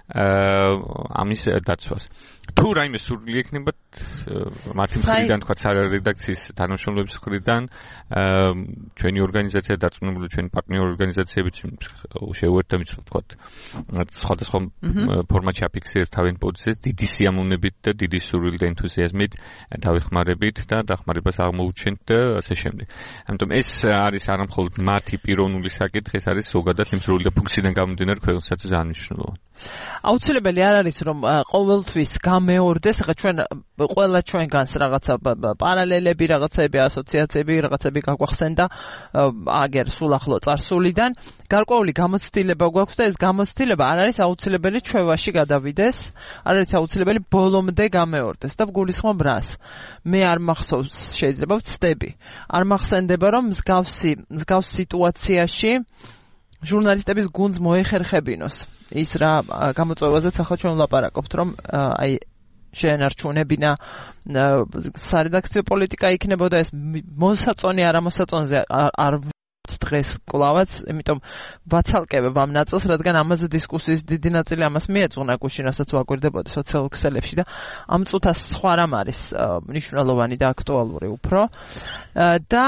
ამის დაცვას. თუ რაიმე სურვილი ექნებათ მათი მხრიდან, თქვა რედაქციის თანამშრომლების მხრიდან, ჩვენი ორგანიზაცია დაწუნებული, ჩვენი პარტნიორ ორგანიზაციებიც შეუერთდებით, თქვა სხვადასხვა ფორმატში აფიქსირებთ თავიანთ პოზიციას დიდი სიამოვნებით და დიდი სურვილით და ენთუზიაზმით დავეხმარებით და დახმარებას აღმოუჩენთ და ასე შემდეგ. ამიტომ ეს არის არა მხოლოდ მათი პიროვნული საკითხი, ეს არის ზოგადად იმ სრული და ფუნქციიდან გამომდინარე ქვეყნისათვის ძალიან მნიშვნელოვანი. აუცილებელი არ არის რომ ყოველთვის გამეორდეს, ახლა ჩვენ ყველა ჩვენგანს რაღაცა პარალელები, რაღაცები, ასოციაციები, რაღაცები გაგვახსენდა აგერ სულ ახლო წარსულიდან. გარკვეული გამოცდილება გვაქვს და ეს გამოცდილება არ არის აუცილებელი ჩვევაში გადავიდეს, არ არის აუცილებელი ბოლომდე გამეორდეს და გულისხმობ რას. მე არ მახსოვს, შეიძლება ვცდები. არ მახსენდება რომ მსგავსი მსგავს სიტუაციაში ჟურნალისტების გუნდს მოეხერხებინოს. ის რა გამოწვევაზეც ახლა ჩვენ ვლაპარაკობთ, რომ აი შეენარჩუნებინა სარედაქციო პოლიტიკა იქნებოდა ეს მოსაწონი არა მოსაწონზე არ დღეს კლავაც, იმიტომ ვაცალკებებ ამ ნაწილს, რადგან ამაზე დისკუსიის დიდი ნაწილი ამას მიეძღვნა გუშინ, რასაც ვაკვირდებოდი სოციალურ ქსელებში და ამ წუთას სხვა რამ არის მნიშვნელოვანი და აქტუალური უფრო და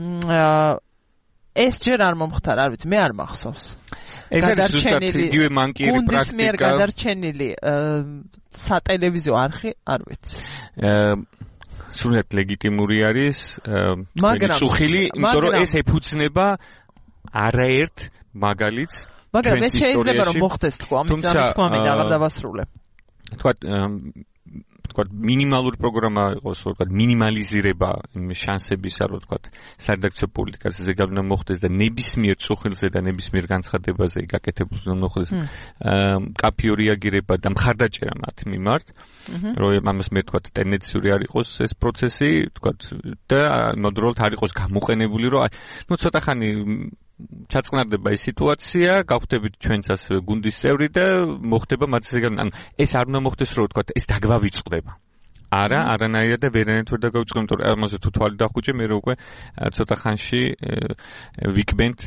ეს ჯერ არ მომხდარ, არ ვიცი, მე არ მახსოვს. ეს არის ზუსტად იგივე მანკიერი პრაქტიკა. გუნდის მიერ გადარჩენილი სატელევიზიო არხი, არ ვიცი. სულად ლეგიტიმური არის, მაგრამ წუხილი, იმიტომ რომ ეს ეფუძნება არაერთ მაგალითს. მაგრამ ეს შეიძლება რომ მოხდეს თქო, ამით თქო, ამით აღარ დავასრულებ. თქვა თქვა მინიმალური პროგრამა იყოს, თქვა მინიმალიზირება იმ შანსებისა, რომ თქვა სარედაქციო პოლიტიკაზე ზეგავლენა მოხდეს და ნებისმიერ წუხილზე და ნებისმიერ განცხადებაზე გაკეთებულს მოხდეს კაფიო რეაგირება და მხარდაჭერა მათ მიმართ, რომ ამას მე თქვა ტენდენციური არ იყოს ეს პროცესი, თქვა და მოდროლთ არ იყოს გამოყენებული, რომ ნუ ცოტა ხანი ჩაწყნარდება ეს სიტუაცია, გავხდებით ჩვენც ასევე გუნდის წევრი და მოხდება მათ ზეგავლენა. ანუ ეს არ უნდა მოხდეს, რომ თქვა ეს დაგვავიწყდება. არა, არანაირად და ვერანაირად ვერ დაგავიწყდება, იმიტომ რომ ამაზე თუ თვალი დახუჭე, მე უკვე ცოტა ხანში ვიკბენთ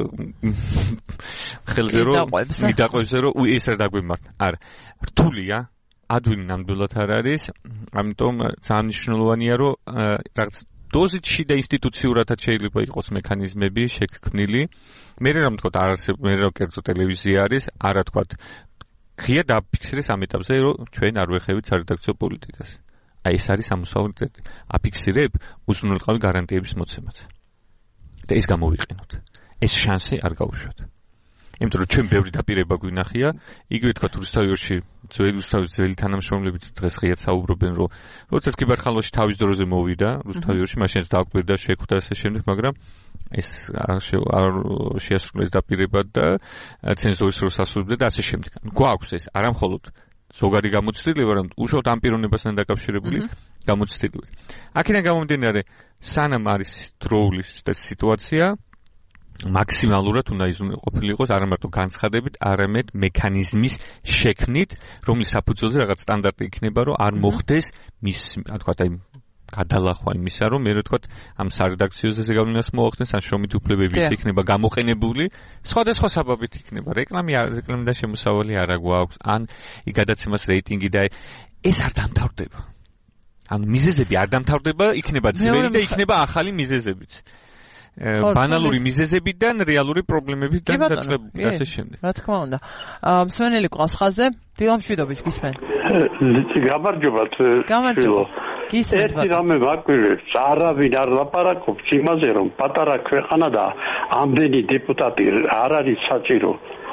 ხელზე რომ მიდაყვებზე რომ ეს არ დაგვემართა. არა, რთულია, ადვილი ნამდვილად არ არის, ამიტომ ძალიან მნიშვნელოვანია, რომ რაღაც დოზით შიდა ინსტიტუციურადაც შეიძლება იყოს მექანიზმები შექმნილი. მე რა მეთქვა არ არსებობს, მე რა კერძო ტელევიზია არის, არა თქვა ღია დაფიქსირეს ამ ეტაპზე, რომ ჩვენ არ ვეხევით სარედაქციო პოლიტიკას. აი ეს არის სამოსავლო აფიქსირებ უზრუნველყავი გარანტიების მოცემაც. და ეს გამოვიყენოთ. ეს შანსი არ გავუშვათ. იმიტომ რომ ჩვენ ბევრი დაპირება გვინახია, იგივე თქვა რუსთავიორში ძველი რუსთავის ძველი თანამშრომლები დღეს ღიად საუბრობენ, რომ როდესაც კიბერხალვაში თავის დროზე მოვიდა რუსთავიორში, მაშინაც დააკვირდა, შეხვდა ასე შემდეგ, მაგრამ ეს არ შეასრულეს დაპირება და ცენზურის დროს ასრულებდა და ასე შემდეგ. გვაქვს ეს არა მხოლოდ ზოგადი გამოცდილება, რომ უშუალოდ ამ პიროვნებასთან დაკავშირებული გამოცდილება. აქედან გამომდინარე, სანამ არის დროული სიტუაცია, მაქსიმალურად უნდა ყოფილიყოს არა მარტო განცხადებით, არამედ მექანიზმის შექმნით, რომლის საფუძველზე რაღაც სტანდარტი იქნება, რომ არ მოხდეს მის, თქვა, აი გადალახვა იმისა, რომ მე ვთქვათ, ამ სარედაქციოზე ზეგავლენას მოახდენს, ან შრომით უფლებებით იქნება გამოყენებული, სხვადასხვა საბაბით იქნება. რეკლამი, რეკლამიდან შემოსავალი არა გვაქვს, ან გადაცემას რეიტინგი და ეს არ დამთავრდება. ან მიზეზები არ დამთავრდება, იქნება ძველი და იქნება ახალი მიზეზებიც. ბანალური მიზეზებიდან რეალური პრობლემებიდან დაწყებული ასე შემდეგ. რა თქმა უნდა. მსმენელი ყავს ხაზზე, დილამშვიდობის გისმენ. გამარჯობათ. გამარჯობა. გისმენთ. ერთი რამე მაგვირებს, არავინ არ ლაპარაკობს იმაზე, რომ პატარა ქვეყანა და ამდენი დეპუტატი არ არის საჭირო.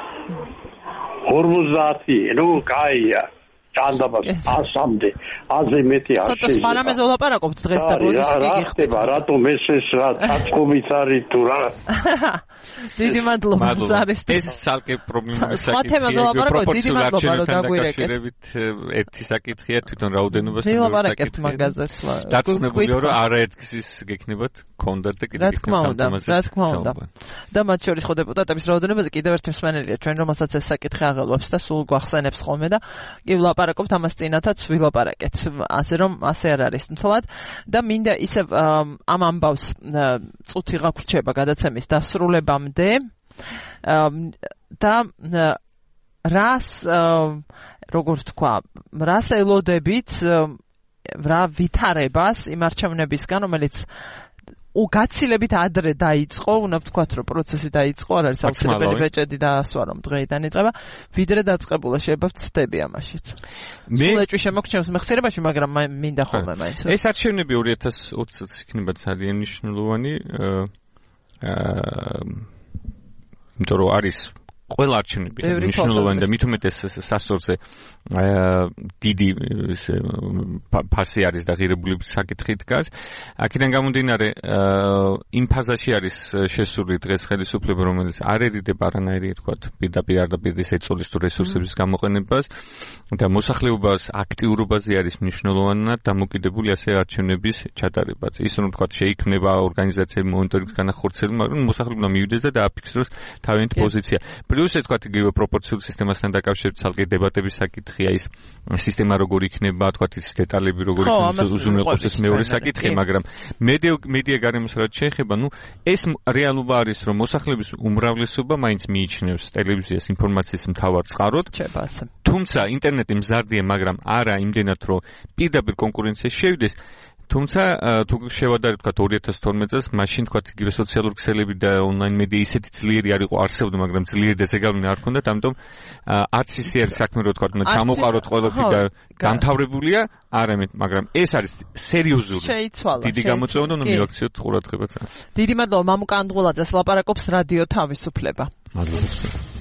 ორმოცდაათი, ნუ კაია. ჭანდაბას ასამდე აზე მეტი არ შეიძლება. ცოტა სხვა რამეზე ვლაპარაკობთ დღეს და ბოდის კი გიხდება, რატომ ეს ეს რა წაწყობით არის თუ რა. დიდი მადლობა ზარის. ეს ცალკე პრობლემის საკითხია. სხვა თემაზე ვლაპარაკობთ, დიდი მადლობა რომ დაგვირეკეთ. ერთი საკითხია თვითონ რაოდენობას და ვლაპარაკებთ მაგაზეც. დარწმუნებულია რომ არაერთგზის გექნებათ კონდარტ და კიდევ რა თქმა უნდა, რა თქმა უნდა. და მათ შორის ხო დეპუტატების რაოდენობაზე კიდევ ერთი მსმენელია ჩვენ, რომელსაც ეს საკითხი აღელვებს და სულ გვახსენებს ხოლმე და კი ვლაპარაკობთ ამას წინათაც ვილაპარაკეთ. ასე რომ ასე არ არის მთლად და მინდა ისე ამ ამბავს წუთი გაგვრჩება გადაცემის დასრულებამდე და რას როგორ თქვა, რას ელოდებით რა ვითარებას იმ არჩევნებისგან, რომელიც უგაცილებით ადრე დაიწყო, უნდა ვთქვათ, რომ პროცესი დაიწყო, არ არის აუცილებელი ბეჭედი დაასვა, რომ დღეიდან იწყება, ვიდრე დაწყებულა შეიძლება ვცდები ამაშიც. მე ეჭვი შემოგჩნევს მეხსიერებაში, მაგრამ მინდა ხოლმე მაინც. ეს არჩევნები ორი ათას ოცი წელს იქნება ძალიან მნიშვნელოვანი. აა იმიტომ რომ არის ყველა არჩევნები მნიშვნელოვანი და მით უმეტეს სასწორზე დიდი ფასი არის და ღირებულების საკითხი დგას. აქედან გამომდინარე იმ ფაზაში არის შესული დღეს ხელისუფლება, რომელიც არ ერიდება არანაირი თქვათ პირდაპირ არ და პირდის ეწოლის თუ რესურსების გამოყენებას და მოსახლეობას აქტიურობაზე არის მნიშვნელოვანად დამოკიდებული ასე არჩევნების ჩატარებაც. ის რომ თქვათ შეიქმნება ორგანიზაციები მონიტორინგის განახორციელება, მაგრამ მოსახლეობა მივიდეს და დააფიქსიროს თავიანთი პოზიცია. Plus თქვათ იგივე პროპორციულ სისტემასთან დაკავშირებით ცალკე დებატების საკითხია ის სისტემა როგორ იქნება, თქვათ ის დეტალები როგორ იქნება, უზრუნველყოფს ეს მეორე საკითხი, მაგრამ მედია გარემოს რაც შეეხება, ნუ ეს რეალობა არის, რომ მოსახლეობის უმრავლესობა მაინც მიიჩნევს ტელევიზიას ინფორმაციის მთავარ წყაროდ. თუმცა ინტერნეტი მზარდია, მაგრამ არა იმდენად, რომ პირდაპირ კონკურენციაში შევიდეს. თუმცა თუ შევადარებთ თქვათ ორი ათას თორმეტ წელს, მაშინ თქვათ იგივე სოციალური ქსელები და ონლაინ მედია ისეთი ძლიერი არ იყო, არსებობდა, მაგრამ ძლიერი და ზეგავლენი არ ჰქონდათ, ამიტომ არც ისე არის საქმე, რომ თქვათ უნდა ჩამოყაროთ ყველაფერი და გამთავრებულია, არამედ, მაგრამ ეს არის სერიოზული დიდი გამოწვევა და უნდა მივაქციოთ ყურადღებაც. დიდი მადლობა მამუკა ანდღულაძეს, ლაპარაკობს რადიო თავისუფლება. მადლობა.